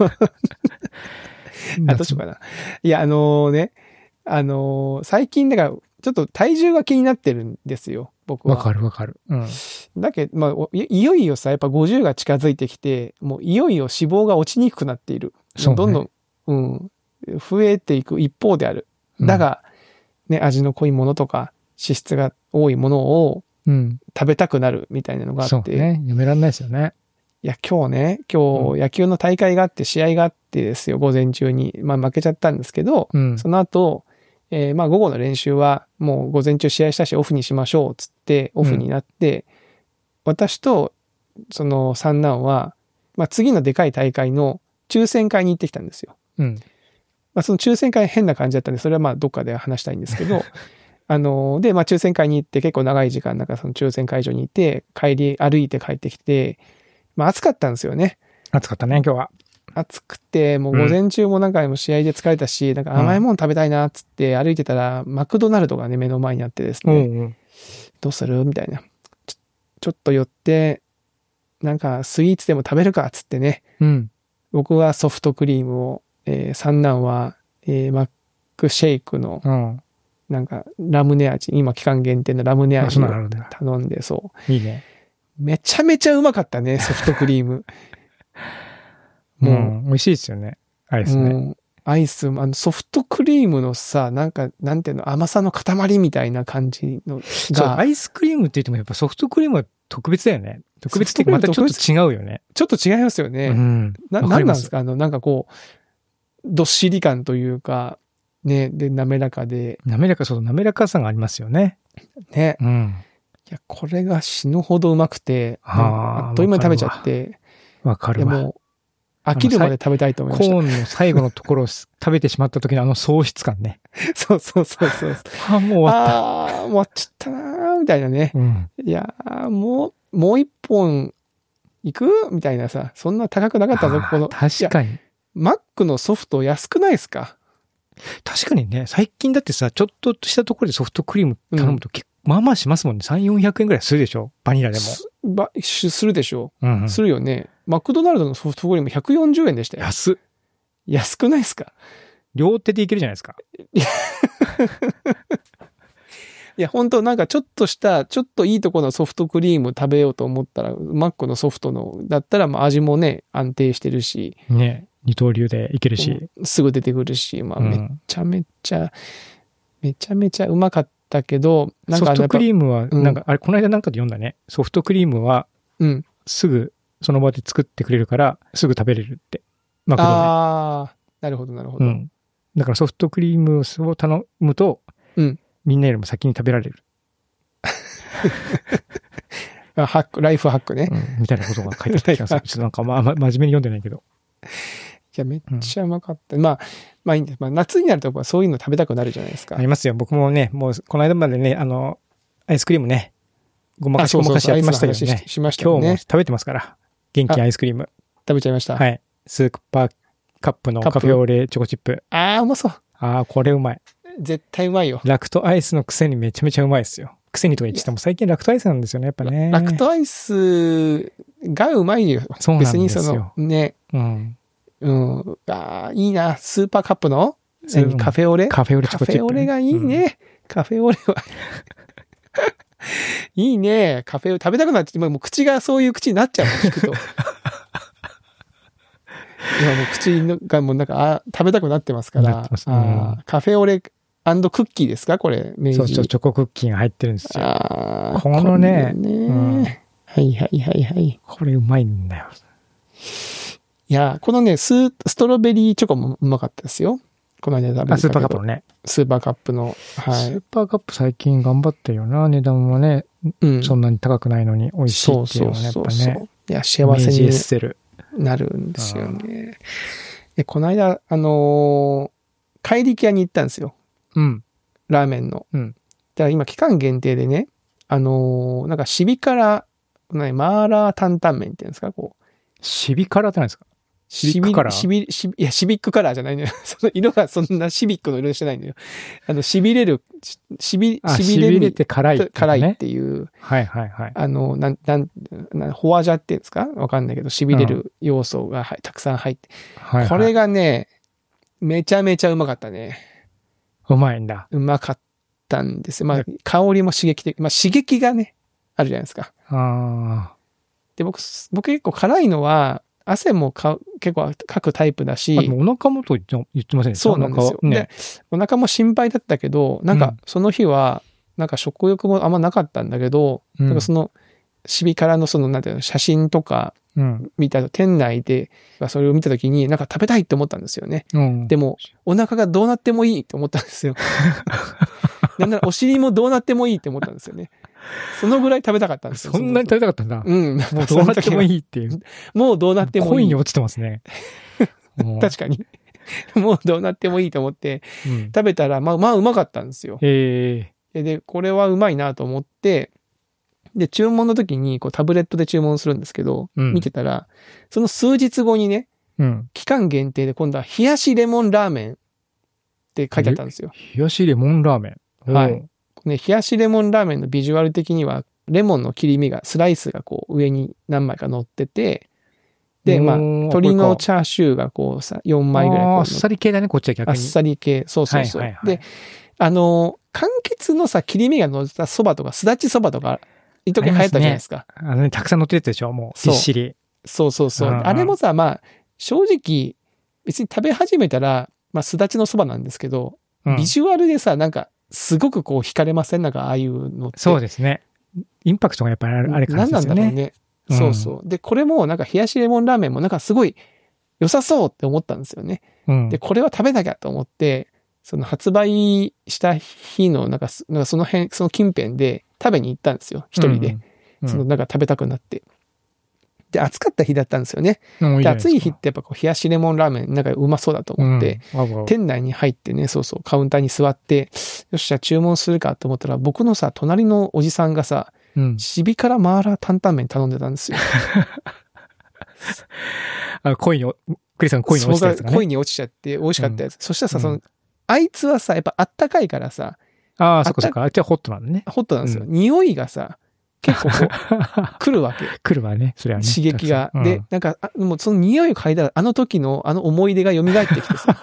あ、どうしようかな。いや、あのー、ね、あのー、最近だから、ちょっと体重が気になってるんですよ、僕は。 わかるわかる。うん。 だけど、まあい、いよいよさ、やっぱごじゅうが近づいてきて、もういよいよ脂肪が落ちにくくなっている。そうね、どんどん、うん。増えていく一方である。だが、うん、ね、味の濃いものとか脂質が多いものを食べたくなるみたいなのがあって。 そうね。やめられないですよね。 いや、今日ね、今日野球の大会があって試合があってですよ、午前中に。まあ負けちゃったんですけど、うん、その後、えー、まあ午後の練習はもう午前中試合したしオフにしましょうっつってオフになって、うん、私とその三男は、まあ次のでかい大会の抽選会に行ってきたんですよ。 うんまあ、その抽選会変な感じだったんで、それはまあどっかで話したいんですけど、あの、で、まあ抽選会に行って結構長い時間、なんかその抽選会場にいて、帰り、歩いて帰ってきて、まあ暑かったんですよね。 暑かったね、今日は。 暑くて、もう午前中もなんかも試合で疲れたし、うん、なんか甘いもの食べたいなっつって歩いてたら、うん、マクドナルドがね、目の前にあってですね、うんうん、どうするみたいな。ちょ、ちょっと寄って、なんかスイーツでも食べるかっつってね、 うん、 僕はソフトクリームを、えー、三男は、えー、マックシェイクの、なんか、ラムネ味、今期間限定のラムネ味を頼んで、そう。 いいね。 めちゃめちゃうまかったね、ソフトクリーム。 もう、うん、美味しいですよね。アイスね。うん、 アイス、あの、ソフトクリームのさ、なんか、なんていうの、甘さの塊みたいな感じのが。 そう、アイスクリームって言ってもやっぱソフトクリームは特別だよね。特別ってまたちょっと違うよね。 ちょっと違いますよね。 うん。 な、なんなんですかあの、なんかこう、どっしり感というか、ね、で、滑らかで。 滑らか、そう、滑らかさがありますよね。 ね。 うん。 いや、これが死ぬほどうまくて、あっという間に食べちゃって。 わかるわ。 いや、もう、飽きるまで食べたいと思いました。 コーンの最後のところを食べてしまった時のあの喪失感ね。 そうそうそうそう。 ああ、もう終わった。 ああ、もう終わっちゃったなーみたいなね。 うん、 いやー、もう、もう一本、いくみたいなさ、そんな高くなかったぞ、ここの。 確かに。 マックのソフト安くないですか？ 確かにね、最近だってさ、ちょっとしたところでソフトクリーム頼むと、うん、まあまあしますもんね。さん、よんひゃくえんぐらいするでしょ？バニラでも。 ば、するでしょ、 うんうん、 するよね。マクドナルドのソフトクリームひゃくよんじゅうえんでしたよ。 安っ。 安くないですか？ 両手でいけるじゃないですか。 いや、本当なんかちょっとした、ちょっといいところのソフトクリーム食べようと思ったら、マックのソフトの、だったらまあ味もね、安定してるし。 ね。二刀流でいけるし。 すぐ出てくるし、まあめっちゃめちゃ、うん、めちゃめちゃうまかったけど、 なんかソフトクリームは、なんか、うん、あれ、この間なんかで読んだね。ソフトクリームは、 うん。 すぐその場で作ってくれるから、すぐ食べれるって。マクドで。 ああ、なるほどなるほど。 うん。だからソフトクリームを頼むと、 うん。 みんなよりも先に食べられる。 ハック、ライフハックね。 うん、みたいなことが書いてあった気がする。ちょっとなんか、まあ、ま、真面目に読んでないけど。 いや、めっちゃうまかった。うん、まあ、まあいいんです。まあ、夏になるとそういうの食べたくなるじゃないですか。 ありますよ。僕もね、もう、この間までね、あの、アイスクリームね、ごまかしごまかしやってましたけどね。 そうそうそうしましたね。 今日も食べてますから。元気アイスクリーム。 食べちゃいました。 はい。スーパーカップのカフェオレチョコチップ。 ああ、うまそう。 ああ、これうまい。 絶対うまいよ。 ラクトアイスのくせにめちゃめちゃうまいですよ。くせにとか言ってても最近ラクトアイスなんですよね、やっぱね。 ラクトアイスがうまいよ。 そうなんですよ。 別にその、ね。 うん。 うん。ああ、いいな。スーパーカップのカフェオレカフェオレチョコチップ。 カフェオレがいいね。うん、カフェオレは。いいね。カフェオレ食べたくなって、今もう口がそういう口になっちゃうの、聞くと。今もう口がもうなんか、あ食べたくなってますから。 すね、あカフェオレ&クッキーですかこれ、明治。 そうそう、チョコクッキーが入ってるんですよ。 あこのね、 ね、うん、 はいはいはいはい。 これうまいんだよ。 いや、このね、ス、ストロベリーチョコもうまかったですよ。この間食べたけど。 あ、スーパーカップのね。 スーパーカップの。はい。スーパーカップ最近頑張ってるよな。値段はね、うん、そんなに高くないのに美味しいっていうのはね、やっぱね。そうそうそう。 いや、幸せになるんですよね。で、この間、あのー、怪力屋に行ったんですよ。 うん。 ラーメンの。 うん。 だから今、期間限定でね、あのー、なんか、シビ辛、ね、マーラー担々麺っていうんですか、こう。 シビ辛って何ですか？ シビックカラーシビ、シビ、いや、シビックカラーじゃないのよ。その色がそんなシビックの色してないのよ。あの、痺れる、しび、 しびれて辛い、ね。 辛いっていう。 はいはいはい。 あの、なん、なん、なんフォアジャっていうんですかわかんないけど、痺れる要素が、はい、たくさん入って。はいはい、これがね、めちゃめちゃうまかったね。 うまいんだ。 うまかったんですよ。まあ、香りも刺激的。まあ、刺激がね、あるじゃないですか。 ああ。 で、僕、僕結構辛いのは、汗もか結構かくタイプだし。 お腹もと言ってませんでした？ そうなんですよ。ね、で、お腹も心配だったけど、なんかその日は、なんか食欲もあんまなかったんだけど、うん、なんかその、シビ辛のその、なんていうの、写真とか見た、うん、店内で、それを見たときに、なんか食べたいって思ったんですよね。うん、でも、お腹がどうなってもいいって思ったんですよ。なんならお尻もどうなってもいいって思ったんですよね。そのぐらい食べたかったんですよ。 そんなに食べたかったんだ。 うん。 もうどうなってもいいっていう。 もうどうなってもいい。 恋に落ちてますね。 確かに。もうどうなってもいいと思って、うん、食べたら、まあ、まあうまかったんですよ。 へー。で、これはうまいなと思って、で、注文の時にこうタブレットで注文するんですけど、うん、見てたら、その数日後にね、うん、期間限定で今度は冷やしレモンラーメンって書いてあったんですよ。 冷やしレモンラーメン。はい。ね、冷やしレモンラーメンのビジュアル的には、レモンの切り身が、スライスがこう上に何枚か乗ってて、で、まあ、鶏のチャーシューがこうさ、よんまいぐらいこう。 あっさり系だね、こっちは逆に。 あっさり系。そうそうそう。はいはいはい、で、あの、柑橘のさ、切り身が乗ったそばとか、すだちそばとか、一時流行ったじゃないですか。 あのね、たくさん乗ってるやつでしょ、もう。ぎっしり。 そうそうそう。あれもさ、まあ、正直、別に食べ始めたら、まあ、すだちのそばなんですけど、うん、ビジュアルでさ、なんか、すごくこう惹かれません？なんかああいうのって。 そうですね。インパクトがやっぱりあれ感じですよね。何なんだろうね。 うん、そうそう。で、これもなんか冷やしレモンラーメンもなんかすごい良さそうって思ったんですよね。うん、で、これは食べなきゃと思って、その発売した日のなんか、なんかその辺、その近辺で食べに行ったんですよ。一人で。うんうん、そのなんか食べたくなって。で、暑かった日だったんですよね。うん、で、暑い日ってやっぱこう冷やしレモンラーメンなんかうまそうだと思って、うん、店内に入ってね、そうそう、カウンターに座って、よっしゃ、注文するかと思ったら、僕のさ、隣のおじさんがさ、うん、シビ辛マーラー担々麺頼んでたんですよ。 あの、恋に、クリさん恋に落ちたやつがね。 恋に落ちちゃって美味しかったやつ。うん、そしたらさ、その、うん、あいつはさ、やっぱあったかいからさ、 ああ、そっかそっか。あっちはホットなんだね。 ホットなんですよ。うん、匂いがさ、結構こう、来るわけ。 来るわね。それはね。 刺激が。うん、で、なんか、もうその匂いを嗅いだら、あの時のあの思い出が蘇ってきてさ。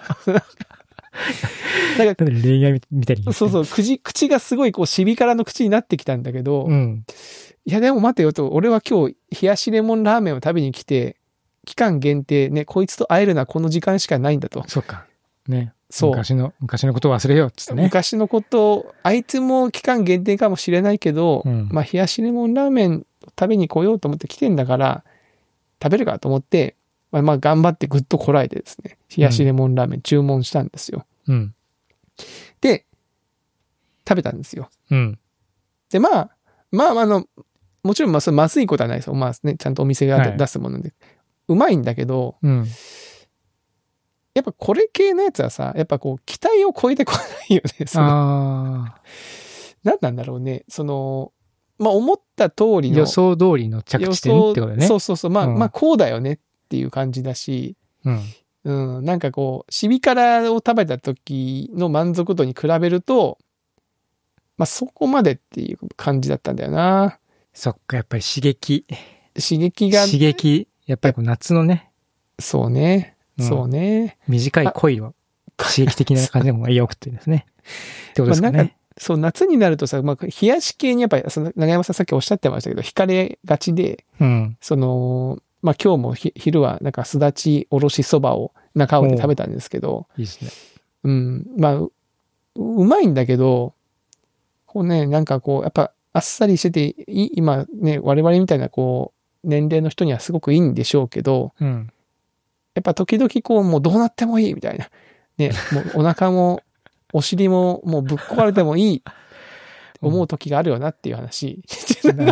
なんか、恋愛みたいに。 そうそう、口、口がすごいこう、シビ辛の口になってきたんだけど、うん、いやでも待てよと、俺は今日、冷やしレモンラーメンを食べに来て、期間限定ね、こいつと会えるのはこの時間しかないんだと。 そうか。ね。そう。昔の、昔のことを忘れようっつってね。 昔のことを、あいつも期間限定かもしれないけど、うん、まあ、冷やしレモンラーメン食べに来ようと思って来てんだから、食べるかと思って、まあ、まあ、頑張ってぐっとこらえてですね、冷やしレモンラーメン注文したんですよ。うん。で、食べたんですよ。うん。で、まあ、まあ、あの、もちろん、まあ、それまずいことはないですよ。まあね、ちゃんとお店が出すもので。はい、うまいんだけど、うん、やっぱこれ系のやつはさ、やっぱこう、期待を超えてこないよね。そのあ何なんだろうね。その、まあ思った通りの。 予想通りの着地点ってことね。 そうそうそう。まあ、うん、まあこうだよねっていう感じだし、うん。うん、なんかこう、シビ辛を食べた時の満足度に比べると、まあそこまでっていう感じだったんだよな。 そっか、やっぱり刺激。 刺激が。 刺激。やっぱりこう夏のね。 そうね。うん、そうね。 短い恋は刺激的な感じでもよくてですね。ってことですかね。まあ、なんかそう、夏になるとさ、まあ、冷やし系にやっぱり、その長山さんさっきおっしゃってましたけど、惹かれがちで、うん、その、まあ今日も昼はなんかすだちおろしそばを中尾で食べたんですけど、 いいですね。 うん、まあう、うまいんだけど、こうね、なんかこう、やっぱあっさりしてて、い今ね、我々みたいなこう、年齢の人にはすごくいいんでしょうけど、 うん、 やっぱ時々こう、もうどうなってもいいみたいな。ね、もうお腹も、お尻ももうぶっ壊れてもいいって思う時があるよなっていう話。 何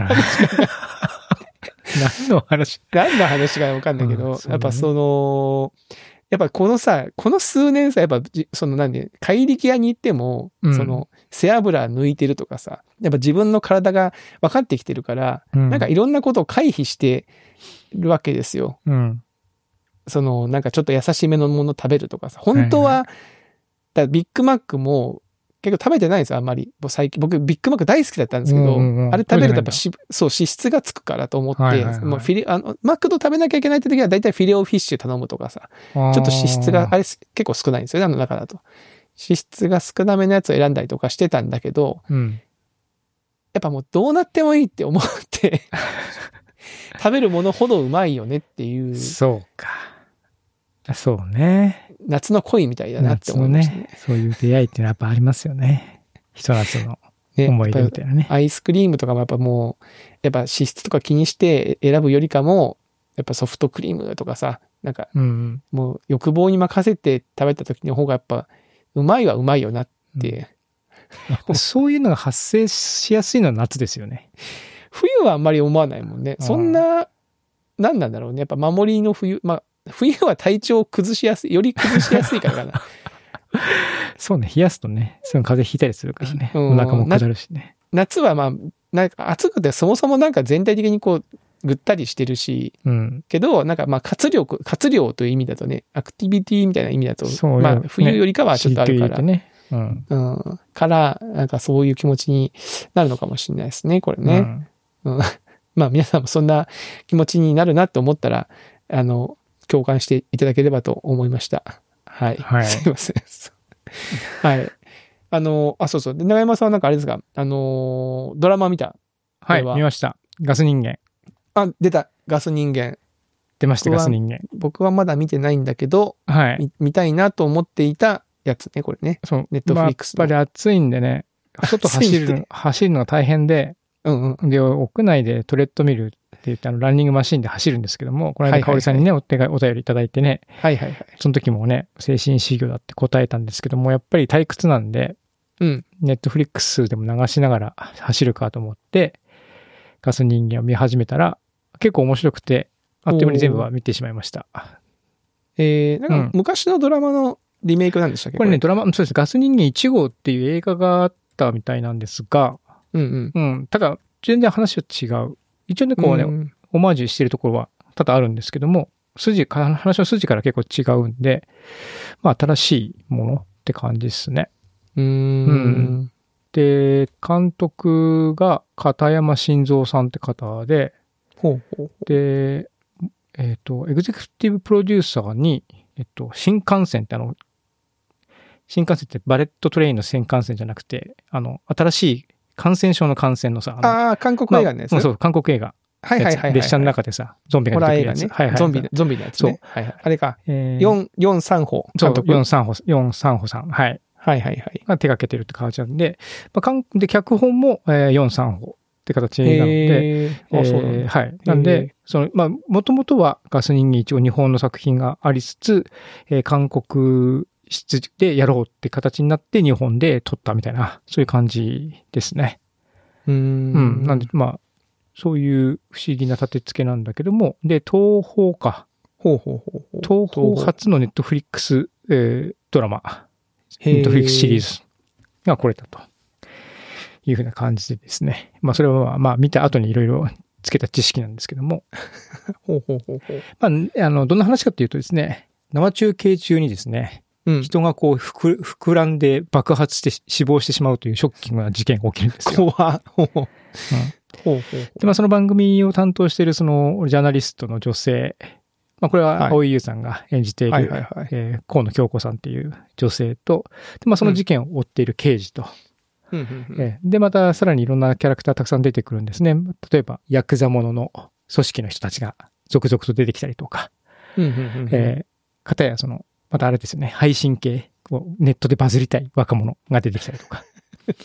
の話何の話かわかんないけど、うんね、やっぱその、やっぱこのさ、この数年さ、やっぱ、そのなんで、怪力屋に行っても、うん、その、背脂抜いてるとかさ、やっぱ自分の体が分かってきてるから、うん、なんかいろんなことを回避してるわけですよ。 うん、 その、なんかちょっと優しめのもの食べるとかさ、本当は、はいはい、だビッグマックも結構食べてないんですよ、あんまり。最近、僕、ビッグマック大好きだったんですけど、うんうんうん、あれ食べるとやっぱし、そう、脂質がつくからと思って、はいはいはい、もうフィレ、あの、マクド食べなきゃいけないって時は、だいたいフィレオフィッシュ頼むとかさ、ちょっと脂質が、あれ結構少ないんですよね、あの中だと。脂質が少なめのやつを選んだりとかしてたんだけど、うん、やっぱもうどうなってもいいって思って食べるものほどうまいよねっていう。 そうか。そうね。 夏の恋みたいだなって思いましたね。 夏のね、そういう出会いっていうのはやっぱありますよね。ひと夏の思い出みたいなね。 アイスクリームとかもやっぱもう、やっぱ脂質とか気にして選ぶよりかも、やっぱソフトクリームとかさ、なんか、もう欲望に任せて食べた時の方がやっぱ、うまいはうまいよなって、 うん、そういうのが発生しやすいのは夏ですよね。 冬はあんまり思わないもんね。そんな、何なんだろうね。やっぱ守りの冬、まあ、冬は体調を崩しやすい、より崩しやすいからかな。 そうね、冷やすとね、その風邪ひいたりするからね。うん、お腹も下るしね。 夏はまあ、なんか暑くてそもそもなんか全体的にこう、ぐったりしてるし、うん、けど、なんかまあ活力、活量という意味だとね、アクティビティみたいな意味だと、そうまあ冬よりかはちょっとあるから、ねうんうん、から、なんかそういう気持ちになるのかもしれないですね、これね。うんうん、まあ皆さんもそんな気持ちになるなって思ったら、あの、共感していただければと思いました。はい。はい、すいません。はい。あの、あ、そうそう。で、長山さんはなんかあれですか、あの、ドラマ見た？ はい、見ました。ガス人間。 あ、出た。ガス人間。 出ました、ガス人間。 僕はまだ見てないんだけど、はい。見たいなと思っていたやつね、これね。そう。ネットフリックスの。 やっぱり暑いんでね、外走る、走るのが大変で、うんうん。で、屋内でトレッドミルって言って、あの、ランニングマシンで走るんですけども、この間、香織さんにね、お手が、お便りいただいてね。はいはいはい。その時もね、精神修行だって答えたんですけども、やっぱり退屈なんで、うん。ネットフリックスでも流しながら走るかと思って、ガス人間を見始めたら、結構面白くて、あっという間に全部は見てしまいました。 えー、なんか昔のドラマのリメイクなんでしたっけ、 うん、これね、ドラマ、そうです。ガス人間いち号っていう映画があったみたいなんですが、うんうん。うん。ただ、全然話は違う。一応ね、こうね、うん、オマージュしてるところは多々あるんですけども、筋、話の筋から結構違うんで、まあ、新しいものって感じですね。うーん。うん。で、監督が片山晋三さんって方で、ほうほうほうで、えっと、エグゼクティブプロデューサーに、えっと、新幹線ってあの、新幹線ってバレットトレインの新幹線じゃなくて、あの、新しい感染症の感染のさ、 ああ、韓国映画のやつ、まあ、 そう、韓国映画。 はいはいはい、はい。 列車の中でさ、ゾンビが出てくるやつ。 ね、 はいはいはい。 ゾンビ、ゾンビのやつね。そう。はいはい。あれか。えー、よん、よんさん歩。 そう、よんさん歩、よんさん歩さん。はい。 はいはいはい。 が手掛けてるって形なんで、まあ、で、脚本も、えー、よんさん歩って形なので、えー、そうなんだ。はい。なんで、その、まあ、もともとはガス人間一応日本の作品がありつつ、えー、韓国室でやろうって形になって日本で撮ったみたいな、そういう感じですね。うーん。うん。なんで、まあ、そういう不思議な立て付けなんだけども、で、東宝か。 ほうほうほうほう。 東宝初のネットフリックス、えー、ドラマ。ネットフリックスシリーズがこれだというふうな感じでですね。まあそれはまあ見た後にいろいろつけた知識なんですけども。 ほうほうほうほう。 まあ、あの、どんな話かっていうとですね、生中継中にですね、うん、人がこう膨、膨らんで爆発して死亡してしまうというショッキングな事件が起きるんですよ。 怖っ。ほうほう。 ほうほうほう。で、まあその番組を担当しているそのジャーナリストの女性、まあこれは蒼井優さんが演じている、はいはいはいはい、えー、河野京子さんっていう女性と、でまあその事件を追っている刑事と、うんえー、でまたさらにいろんなキャラクターたくさん出てくるんですね。例えばヤクザものの組織の人たちが続々と出てきたりとか、うんうんうんうんえー、かたやその、またあれですよね、配信系、ネットでバズりたい若者が出てきたりとか。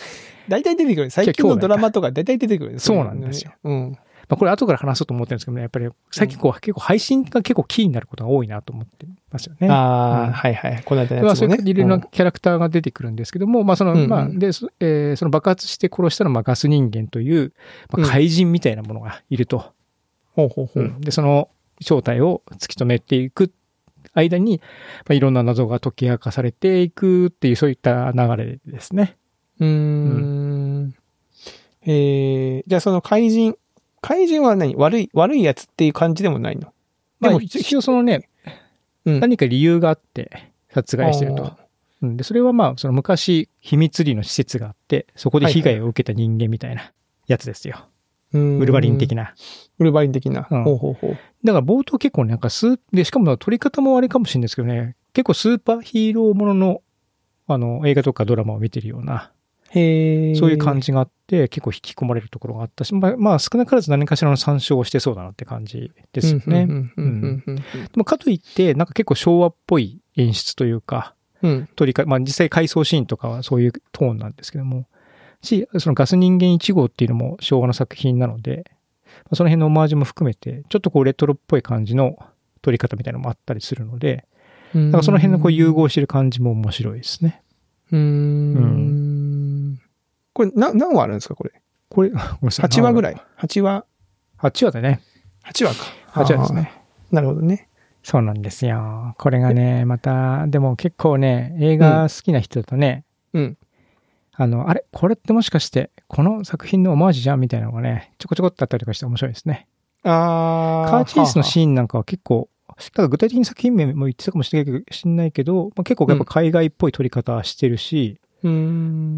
大体出てくる。最近のドラマとか大体出てくる、 ね。そうなんですよ。 うん。 まあ、これ後から話そうと思ってるんですけどね、やっぱり最近こう、うん、結構配信が結構キーになることが多いなと思ってますよね。 ああ、うん、はいはい。この間のやつもね。まあ、 そういういろいろなキャラクターが出てくるんですけども、うん、まあその、まあ、で、えー、その爆発して殺したのはまあガス人間という、まあ、怪人みたいなものがいると。 ほうほうほう。うん、 で、その正体を突き止めていく間に、まあ、いろんな謎が解き明かされていくっていう、そういった流れですね。 うーん。うん、えー、じゃあその怪人、怪人は何悪い、悪いやつっていう感じでもないの？ でも一応そのね、うん、何か理由があって殺害してると。うん、でそれはまあ、その昔秘密裏の施設があって、そこで被害を受けた人間みたいなやつですよ。はいはい、ウルヴァリン的な。 ウルヴァリン的な。 うん、 ほうほうほう。 だから冒頭結構なんかスー、で、しかも撮り方もあれかもしれないですけどね、結構スーパーヒーローものの、あの、映画とかドラマを見てるような、 へそういう感じがあって、結構引き込まれるところがあったし、まあ、まあ、少なからず何かしらの参照をしてそうだなって感じですよね。でもかといって、なんか結構昭和っぽい演出というか、 うん、 撮りか、まあ実際回想シーンとかはそういうトーンなんですけども、し、そのガス人間いち号っていうのも昭和の作品なので、その辺のオマージュも含めて、ちょっとこうレトロっぽい感じの撮り方みたいなのもあったりするので、だからその辺のこう融合してる感じも面白いですね。 うーん。うんこれ、な、何話あるんですかこれ。 これ、 はちわぐらい。はちわ。 はちわだね。 はちわか。 はちわですね。 なるほどね。 そうなんですよ。これがね、また、でも結構ね、映画好きな人だとね、 うん。うん、 あの、あれこれってもしかして、この作品のオマージュじゃんみたいなのがね、ちょこちょこっとあったりとかして面白いですね。 あー。 カーチェイスのシーンなんかは結構、ただ具体的に作品名も言ってたかもしれないけど、まあ、結構やっぱ海外っぽい撮り方してるし、 うん、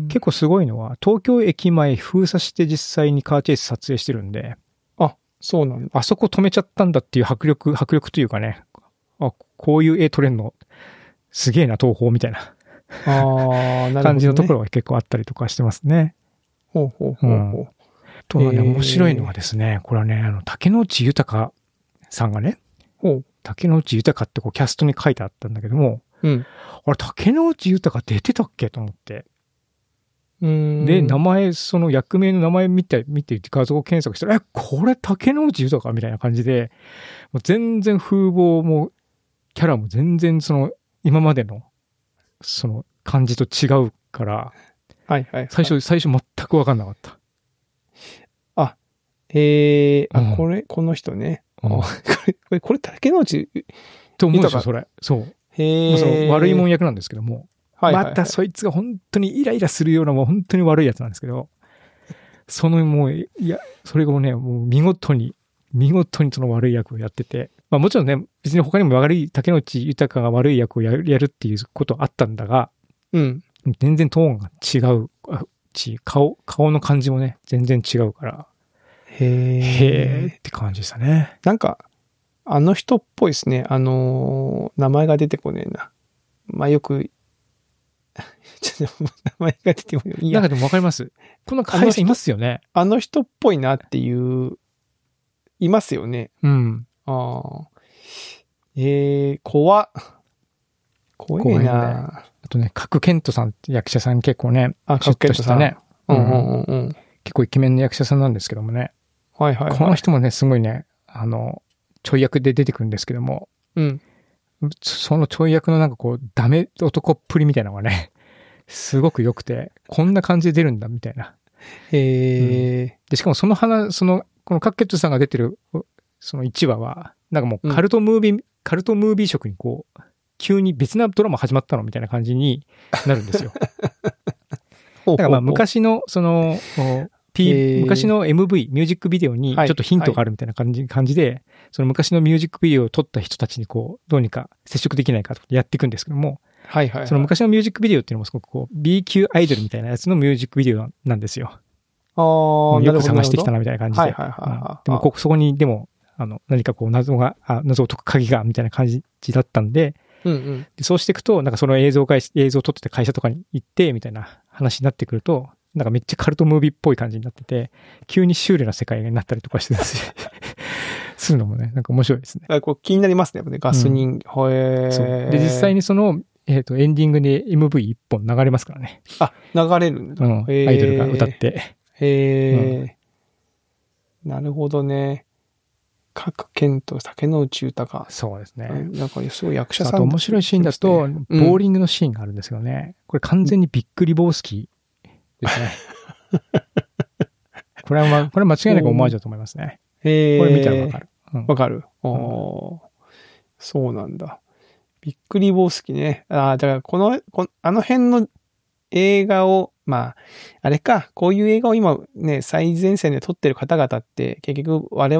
結構すごいのは、東京駅前封鎖して実際にカーチェイス撮影してるんで、 あ、そうなんだ。 あそこ止めちゃったんだっていう迫力、迫力というかね、あ、こういう絵撮れんの、すげえな、東宝みたいな。 ああ、なるほど、ね。 感じのところが結構あったりとかしてますね。 ほうほうほうほう。うん、 とはね、面白いのはですね、これはね、あの、竹野内豊さんがね、 ほう竹野内豊ってこうキャストに書いてあったんだけども、 うん、 あれ、竹野内豊出てたっけと思って。 うーんで、名前、その役名の名前見て、見て画像検索したら、え、これ竹野内豊みたいな感じで、もう全然風貌も、キャラも全然その、今までの、その感じと違うから、 はいはい、はい。 最初、最初全く分かんなかった。 あ、えー、あ、 うん、 これ、この人ね。 うん、 これ、これ、これ竹野内と思うんですよ、それ。そう。 へー。 その悪いもん役なんですけども。 はいはいはい、 またそいつが本当にイライラするようなもう本当に悪いやつなんですけど、そのもう、いや、それがね、もう見事に、見事にその悪い役をやってて、まあもちろんね、別に他にも悪い、竹野内豊が悪い役をやる、やるっていうことはあったんだが、 うん。 全然トーンが違うし、顔、顔の感じもね、全然違うから、 へー。 へーって感じでしたね。 なんか、あの人っぽいですね。あのー、名前が出てこねえな。まあよく、ちょっと名前が出てこない。いや。 なんかでもわかります。この会社いますよね。 あの人っぽいなっていう、いますよね。 うん。 ああ。えー、怖っ。怖いな。 あとね、角健人さんって役者さん結構ね、 あ、角健人さんね。 うんうんうんうん。結構イケメンの役者さんなんですけどもね。 はいはいはい。 この人もね、すごいね、あの、ちょい役で出てくるんですけども、 うん。 そのちょい役のなんかこう、ダメ男っぷりみたいなのがね、すごく良くて、こんな感じで出るんだみたいな。 へー。うん、 で、しかもその話、その、このカッケットさんが出てる、そのいちわは、なんかもうカルトムービー、うん、カルトムービー色にこう、急に別なドラマ始まったのみたいな感じになるんですよ。だからまあ昔の、その、P、昔の エムブイ、ミュージックビデオにちょっとヒントがあるみたいな感じ、はい、感じで、その昔のミュージックビデオを撮った人たちにこう、どうにか接触できないかとやっていくんですけども、 はいはいはい、 その昔のミュージックビデオっていうのもすごくこう、B 級アイドルみたいなやつのミュージックビデオなんですよ。 ああ、 よく探してきたなみたいな感じで。 はいはいはいはい、 でもここ、そこにでも、あの、何かこう謎が、あ謎を解く鍵が、みたいな感じだったんで、 うんうん、 でそうしていくと、なんかその映像会、映像を撮ってた会社とかに行って、みたいな話になってくると、なんかめっちゃカルトムービーっぽい感じになってて、急にシュールな世界になったりとかしてですするのもね、なんか面白いですね。 こう気になりますね、ガス人、 うん、へー。そう。で、実際にその、 えっと、エンディングで エムブイいっ 本流れますからね。 あ、流れるんだ。 うん。アイドルが歌って。 へえ、うん。なるほどね。各県と竹野内豊。 そうですね。 なんかすごい役者さん、 あと面白いシーンだと、ね、ボーリングのシーンがあるんですけどね。これ完全にビックリボースキーですね。これは、ま、これは間違いなくオマージュだと思いますね。 へえ。 これ見たらわかる。 わ、うん、かる。お、うん、そうなんだ。ビックリボースキーね。ああ、だからこの、こあの辺の映画を、まあ、あれか、こういう映画を今ね、最前線で撮ってる方々って、結局我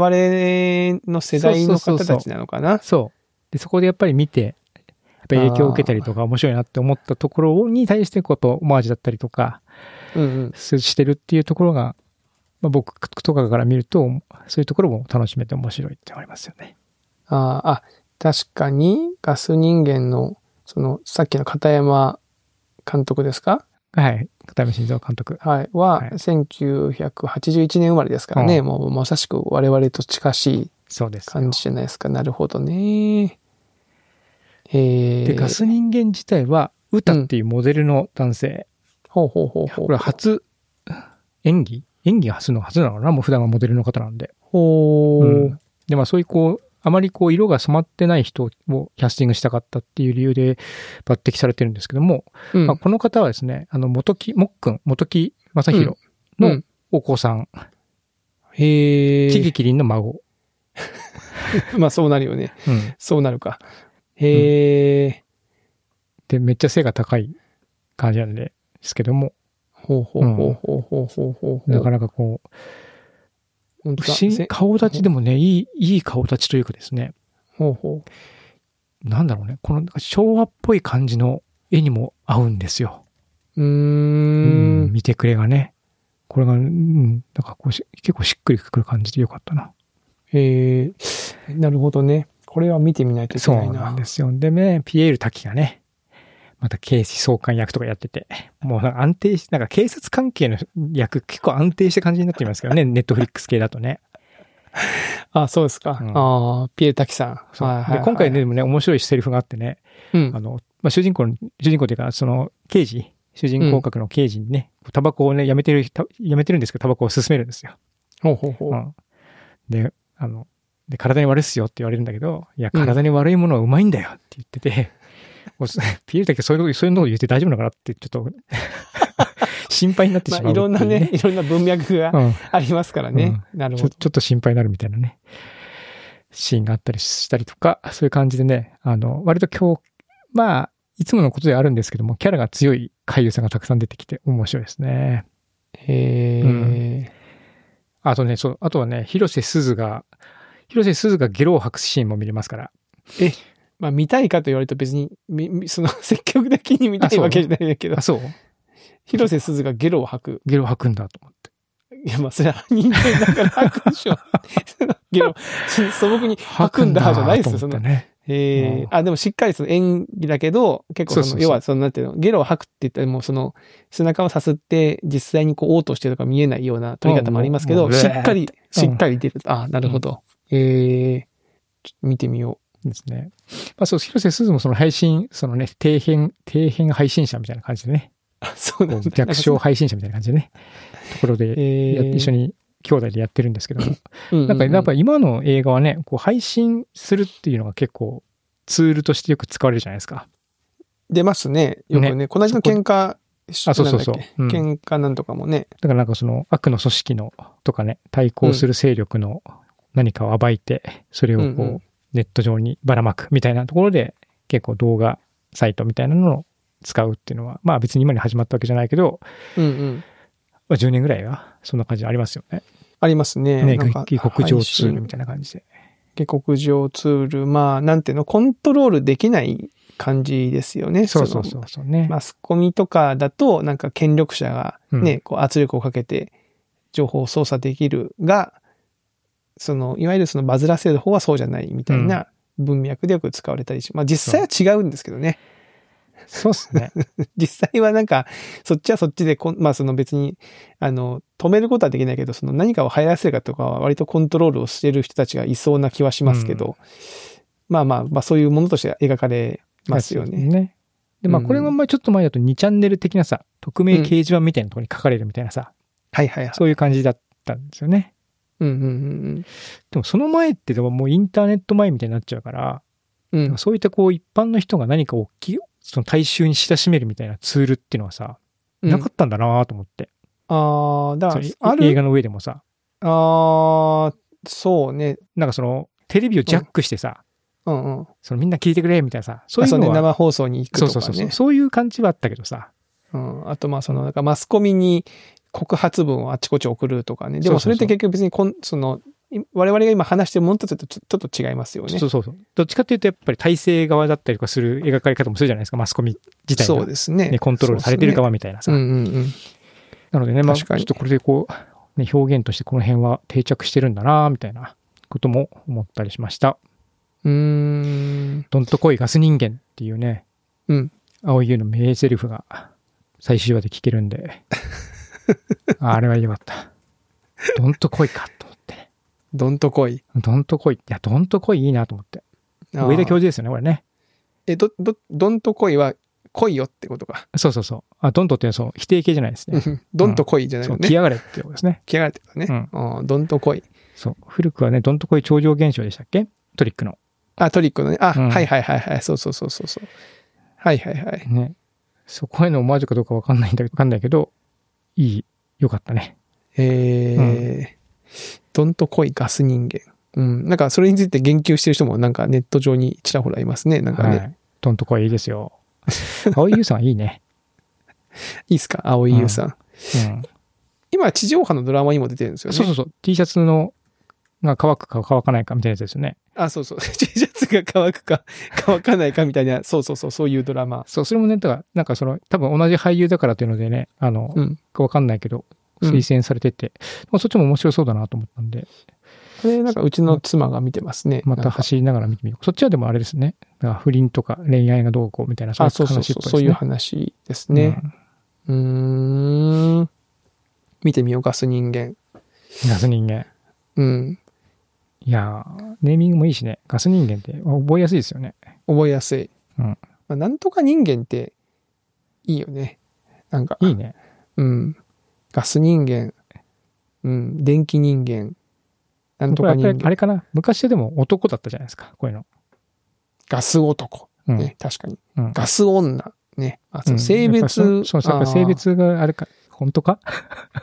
々の世代の方たちなのかな。 そうそうそうそう。そう。で、そこでやっぱり見て、やっぱり影響を受けたりとか面白いなって思ったところに対してこう、オマージュだったりとか、 うんうん、 してるっていうところが、まあ、僕とかから見ると、そういうところも楽しめて面白いってありますよね。 ああ、確かに、ガス人間の、その、さっきの片山監督ですか？ はい。片山晋三監督。 はい。は、はい、せんきゅうひゃくはちじゅういちねん生まれですからね。うん、もうまさしく我々と近しい感じじゃないですか。なるほどね。えー、 で、ガス人間自体は、歌っていうモデルの男性。 うん、ほうほうほうほう。 これ初演技演技が初の初なのかな、もう普段はモデルの方なんで。 ほー。うん、 で、まあそういうこう、あまりこう色が染まってない人をキャスティングしたかったっていう理由で抜擢されてるんですけども、うん、まあ、この方はですね、あの、元木、もっくん、元木正宏のお子さん。うんうん、 へー。 キキキリンの孫。 まあそうなるよね。うん、そうなるか。へー、うん。 で、めっちゃ背が高い感じなんですけども。 ほうほうほうほうほうほうほう。 なかなかこう、不思議、顔立ちでもね、いい、いい顔立ちというかですね。 ほうほう。なんだろうね。この昭和っぽい感じの絵にも合うんですよ。 うーん。 うん、見てくれがね。これが、うん、なんかこう結構しっくりくる感じでよかったな。 へえ、なるほどね。これは見てみないといけないな。 そうなんですよ。でね、ピエール滝がね、また警視総監役とかやってて、もうなんか安定し、なんか警察関係の役結構安定した感じになっていますけどね、ネットフリックス系だとね。 あ、そうですか。うん、ああ、ピエール滝さん。 そう、はいはいはい、で、今回ね、でもね、面白いセリフがあってね、うん、あの、まあ、主人公の、主人公というか、その、刑事、主人公格の刑事にね、タバコをね、やめてる、やめてるんですけど、タバコを勧めるんですよ。 ほうほうほう。うん、 で、あの、で、体に悪いっすよって言われるんだけど、いや、体に悪いものはうまいんだよって言ってて、うん、ピエールだけそういう、そういうのを言って大丈夫なのかなって、ちょっと、心配になってしまう、ね。 まあ、いろんなね、いろんな文脈がありますからね。うん、なるほどちょ。ちょっと心配になるみたいなね、シーンがあったりしたりとか、そういう感じでね、あの、割と今日、まあ、いつものことではあるんですけども、キャラが強い俳優さんがたくさん出てきて面白いですね。 へー。うん、 あとね、そう、あとはね、広瀬すずが、広瀬すずがゲロを吐くシーンも見れますから。 え、まあ見たいかと言われると別に、その積極的に見たいわけじゃないんだけど。 あ、そう。 広瀬すずがゲロを吐く。 ゲロを吐くんだと思って。 いや、まあそれは人間だから吐くでしょ。ゲロ、素朴に吐くんだじゃないですよ、その。 ね。 えー、あ、でもしっかりその演技だけど、結構その、そうそうそう、要はそのなんていうの、ゲロを吐くって言ったらもうその、背中をさすって実際にこう、嘔吐してるとか見えないような撮り方もありますけど、しっかり、しっかり出る。うん、あ、なるほど。うん、えー、ちょっと見てみよう。 ですね。まあそう、広瀬すずもその配信、そのね、底辺、底辺配信者みたいな感じでね。 あ、そうなんだ。 逆称配信者みたいな感じでね。ところでや、えー、一緒に兄弟でやってるんですけども。うんうんうん、なんかやっぱ今の映画はね、こう配信するっていうのが結構ツールとしてよく使われるじゃないですか。 出ますね。よくね。ね、この間の喧嘩、あ、 そうそうそう。 うん、喧嘩なんとかもね。 だからなんかその悪の組織のとかね、対抗する勢力の何かを暴いて、それをこう、うんうん、ネット上にばらまくみたいなところで結構動画サイトみたいなのを使うっていうのは、まあ別に今に始まったわけじゃないけど、 うんうんまあ、じゅうねんぐらいはそんな感じありますよね。 ありますね。 ね、下克上ツールみたいな感じで。 下克上ツール、まあなんていうの、コントロールできない感じですよね。 そうそうそうそうね。 マスコミとかだとなんか権力者がね、うん、こう圧力をかけて情報を操作できるが、その、いわゆるそのバズらせる方はそうじゃないみたいな文脈でよく使われたりし、まあ実際は違うんですけどね。 そうっすね。 実際はなんか、そっちはそっちでこ、まあその別に、あの、止めることはできないけど、その何かを流行らせるかとかは割とコントロールをしてる人たちがいそうな気はしますけど、うん、まあまあ、まあそういうものとして描かれますよね。 ね。 で、まあこれもまあちょっと前だとにチャンネル的なさ、匿名掲示板みたいなところに書かれるみたいなさ、 はいはいはい。 そういう感じだったんですよね。 うんうんうんうん。 でもその前ってでももうインターネット前みたいになっちゃうから、 うん、 そういったこう一般の人が何か大きい、その大衆に親しめるみたいなツールっていうのはさ、うん、なかったんだなと思って。 ああ、だからある映画の上でもさ。 ああ、そうね。 なんかその、テレビをジャックしてさ、 うん、うんうん、 そのみんな聞いてくれみたいなさ、そういうのは、 そうね、生放送に行くとかね。 そうそうそう。そういう感じはあったけどさ。 うん、あとまあその、なんかマスコミに告発文をあちこち送るとかね。でもそれって結局別にこん、その、我々が今話してるものとちょっとちょっと違いますよね。 そうそうそう。どっちかっていうとやっぱり体制側だったりとかする描かれ方もするじゃないですか、マスコミ自体が。 そうですね。 ね、コントロールされてる側みたいなさ。 ね、うんうんうん。 なのでね、まあ、ちょっとこれでこう、ね、表現としてこの辺は定着してるんだなみたいなことも思ったりしました。 うーん。 どんとこいガス人間っていうね、 うん。 青い優の名台詞が最終話で聞けるんで、あ, あれはよかった。どんとこいかと思ってね。 どんとこい。 どんとこい。いや、どんとこいいいなと思って。上田教授ですよね、これね。 え、ど、ど、どんとこいは、来いよってことか。 そうそうそう。あ、どんとっていうのはそう、否定形じゃないですね。 どんと来いじゃないのね。 そう、来やがれってことですね。 来やがれってことね。うん。どんと来い。 そう。古くはね、どんとこい超常現象でしたっけ？トリックの。 あ、トリックのね。あ、うん、はいはいはいはい。そうそうそうそうそう。はいはいはい。 ね。そこへのオマージュかどうかわかんないんだけど、わかんないけど、いい、よかったね。 えー、うん、どんと来いガス人間。うん。なんかそれについて言及してる人もなんかネット上にちらほらいますね。なんかね。はい、 どんとこいいいですよ。青井優さんいいね。 いいっすか、青井優さん。 うんうん、 今、地上波のドラマにも出てるんですよね。 そうそうそう。T シャツのが乾くか乾かないかみたいなやつですよね。 あ、そうそう。T シャツが乾くか乾かないかみたいな、そうそうそう、そういうドラマ。 そう、それもね、だから、なんかその、多分同じ俳優だからというのでね、あの、うん、わかんないけど、推薦されてて、うんまあ、そっちも面白そうだなと思ったんで。 これなんかうちの妻が見てますね。 また走りながら見てみよう。そっちはでもあれですね。だから不倫とか恋愛がどうこうみたいな、 そういう話っぽいですね。あ、そうそうそう、そういう話ですね。うん、うーん。見てみよう、ガス人間。 ガス人間。 うん。 いやー、ネーミングもいいしね。ガス人間って覚えやすいですよね。 覚えやすい。 うん。 まあ、なんとか人間っていいよね。なんか。 いいね。 うん。ガス人間。うん。電気人間。なんとか人間。 あれかな昔でも男だったじゃないですか。こういうの。 ガス男。 うん、 ね。確かに。 うん、 ガス女。ね。あ、そう、性別。 うん、そう、そう、性別があれか。本当か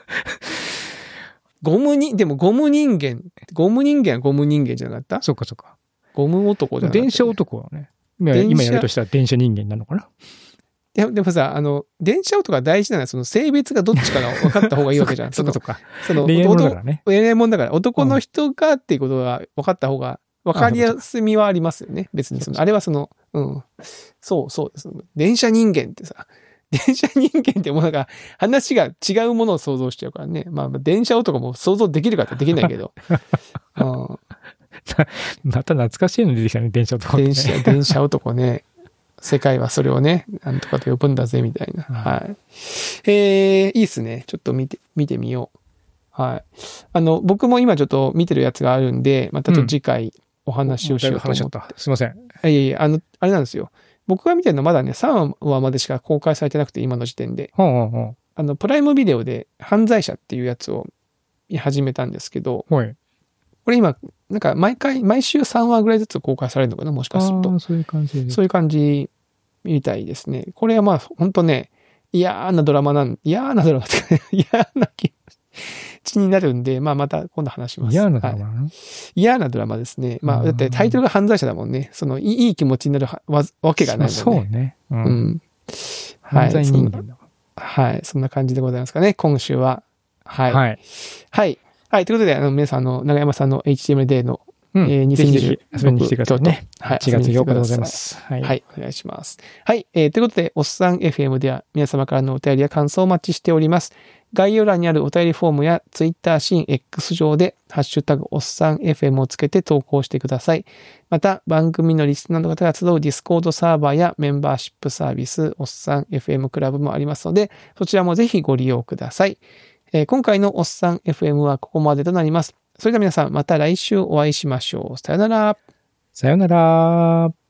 ゴムに、でもゴム人間。ゴム人間はゴム人間じゃなかった？ そうかそうか。 ゴム男じゃなかった、ね。 電車男はね。今やるとしたら電車人間なのかな。 でも、でもさ、あの、電車男が大事なのは、その性別がどっちかが分かった方がいいわけじゃん。 そうかそうか。 その、 恋愛もんだからね。 恋愛もんだから、男の人がっていうことが分かった方が、分かりやすみはありますよね。別にその、あれはその、うん。そうそうです。電車人間ってさ、電車人間ってもうなんか、話が違うものを想像しちゃうからね。まあ、電車男も想像できるかってできないけど。うん、 また懐かしいの出てきたね、電車男、 ね。電車、電車男ね。世界はそれをね、なんとかと呼ぶんだぜ、みたいな。はい。えー、いいっすね。ちょっと見て、見てみよう。はい。あの、僕も今ちょっと見てるやつがあるんで、またちょっと次回お話をしようと思って。うん、 ったすいません。 いやいや、あの、あれなんですよ。僕が見てるのはまだね、さんわまでしか公開されてなくて、今の時点で。 ほうほうほうあの、プライムビデオで犯罪者っていうやつを見始めたんですけど、 はい。 これ今、なんか毎回、毎週さんわぐらいずつ公開されるのかな、もしかすると。 そういう感じ。 そういう感じみたいですね。これはまあ、ほんとね、嫌なドラマなん、嫌なドラマってか、嫌な気持ちになるんで、まあまた今度話します。 嫌なドラマ、 はい、嫌なドラマですね。まあ、だってタイトルが犯罪者だもんね。その、いい気持ちになるわわけがないもんね。 そうね。 うん。うん、 犯罪人間だもん。 はい。そんな感じでございますかね。今週は。はい。 はい。 はい。はい。ということで、あの、皆さん、あの、長山さんの エイチティーエムエル デーの、 うん、 えー、にせんにじゅうろく遊びに来てくださいね。 はい。 いちがつようかでございます。 はい。はい。お願いします。はい。えー、ということで、おっさん エフエム では皆様からのお便りや感想をお待ちしております。概要欄にあるお便りフォームや Twitter シーン X 上で、ハッシュタグおっさん エフエム をつけて投稿してください。また、番組のリスナーの方が集う Discord サーバーやメンバーシップサービス、おっさん エフエム クラブもありますので、そちらもぜひご利用ください。えー、今回のおっさん エフエム はここまでとなります。それでは皆さん、また来週お会いしましょう。さよなら。 さよなら。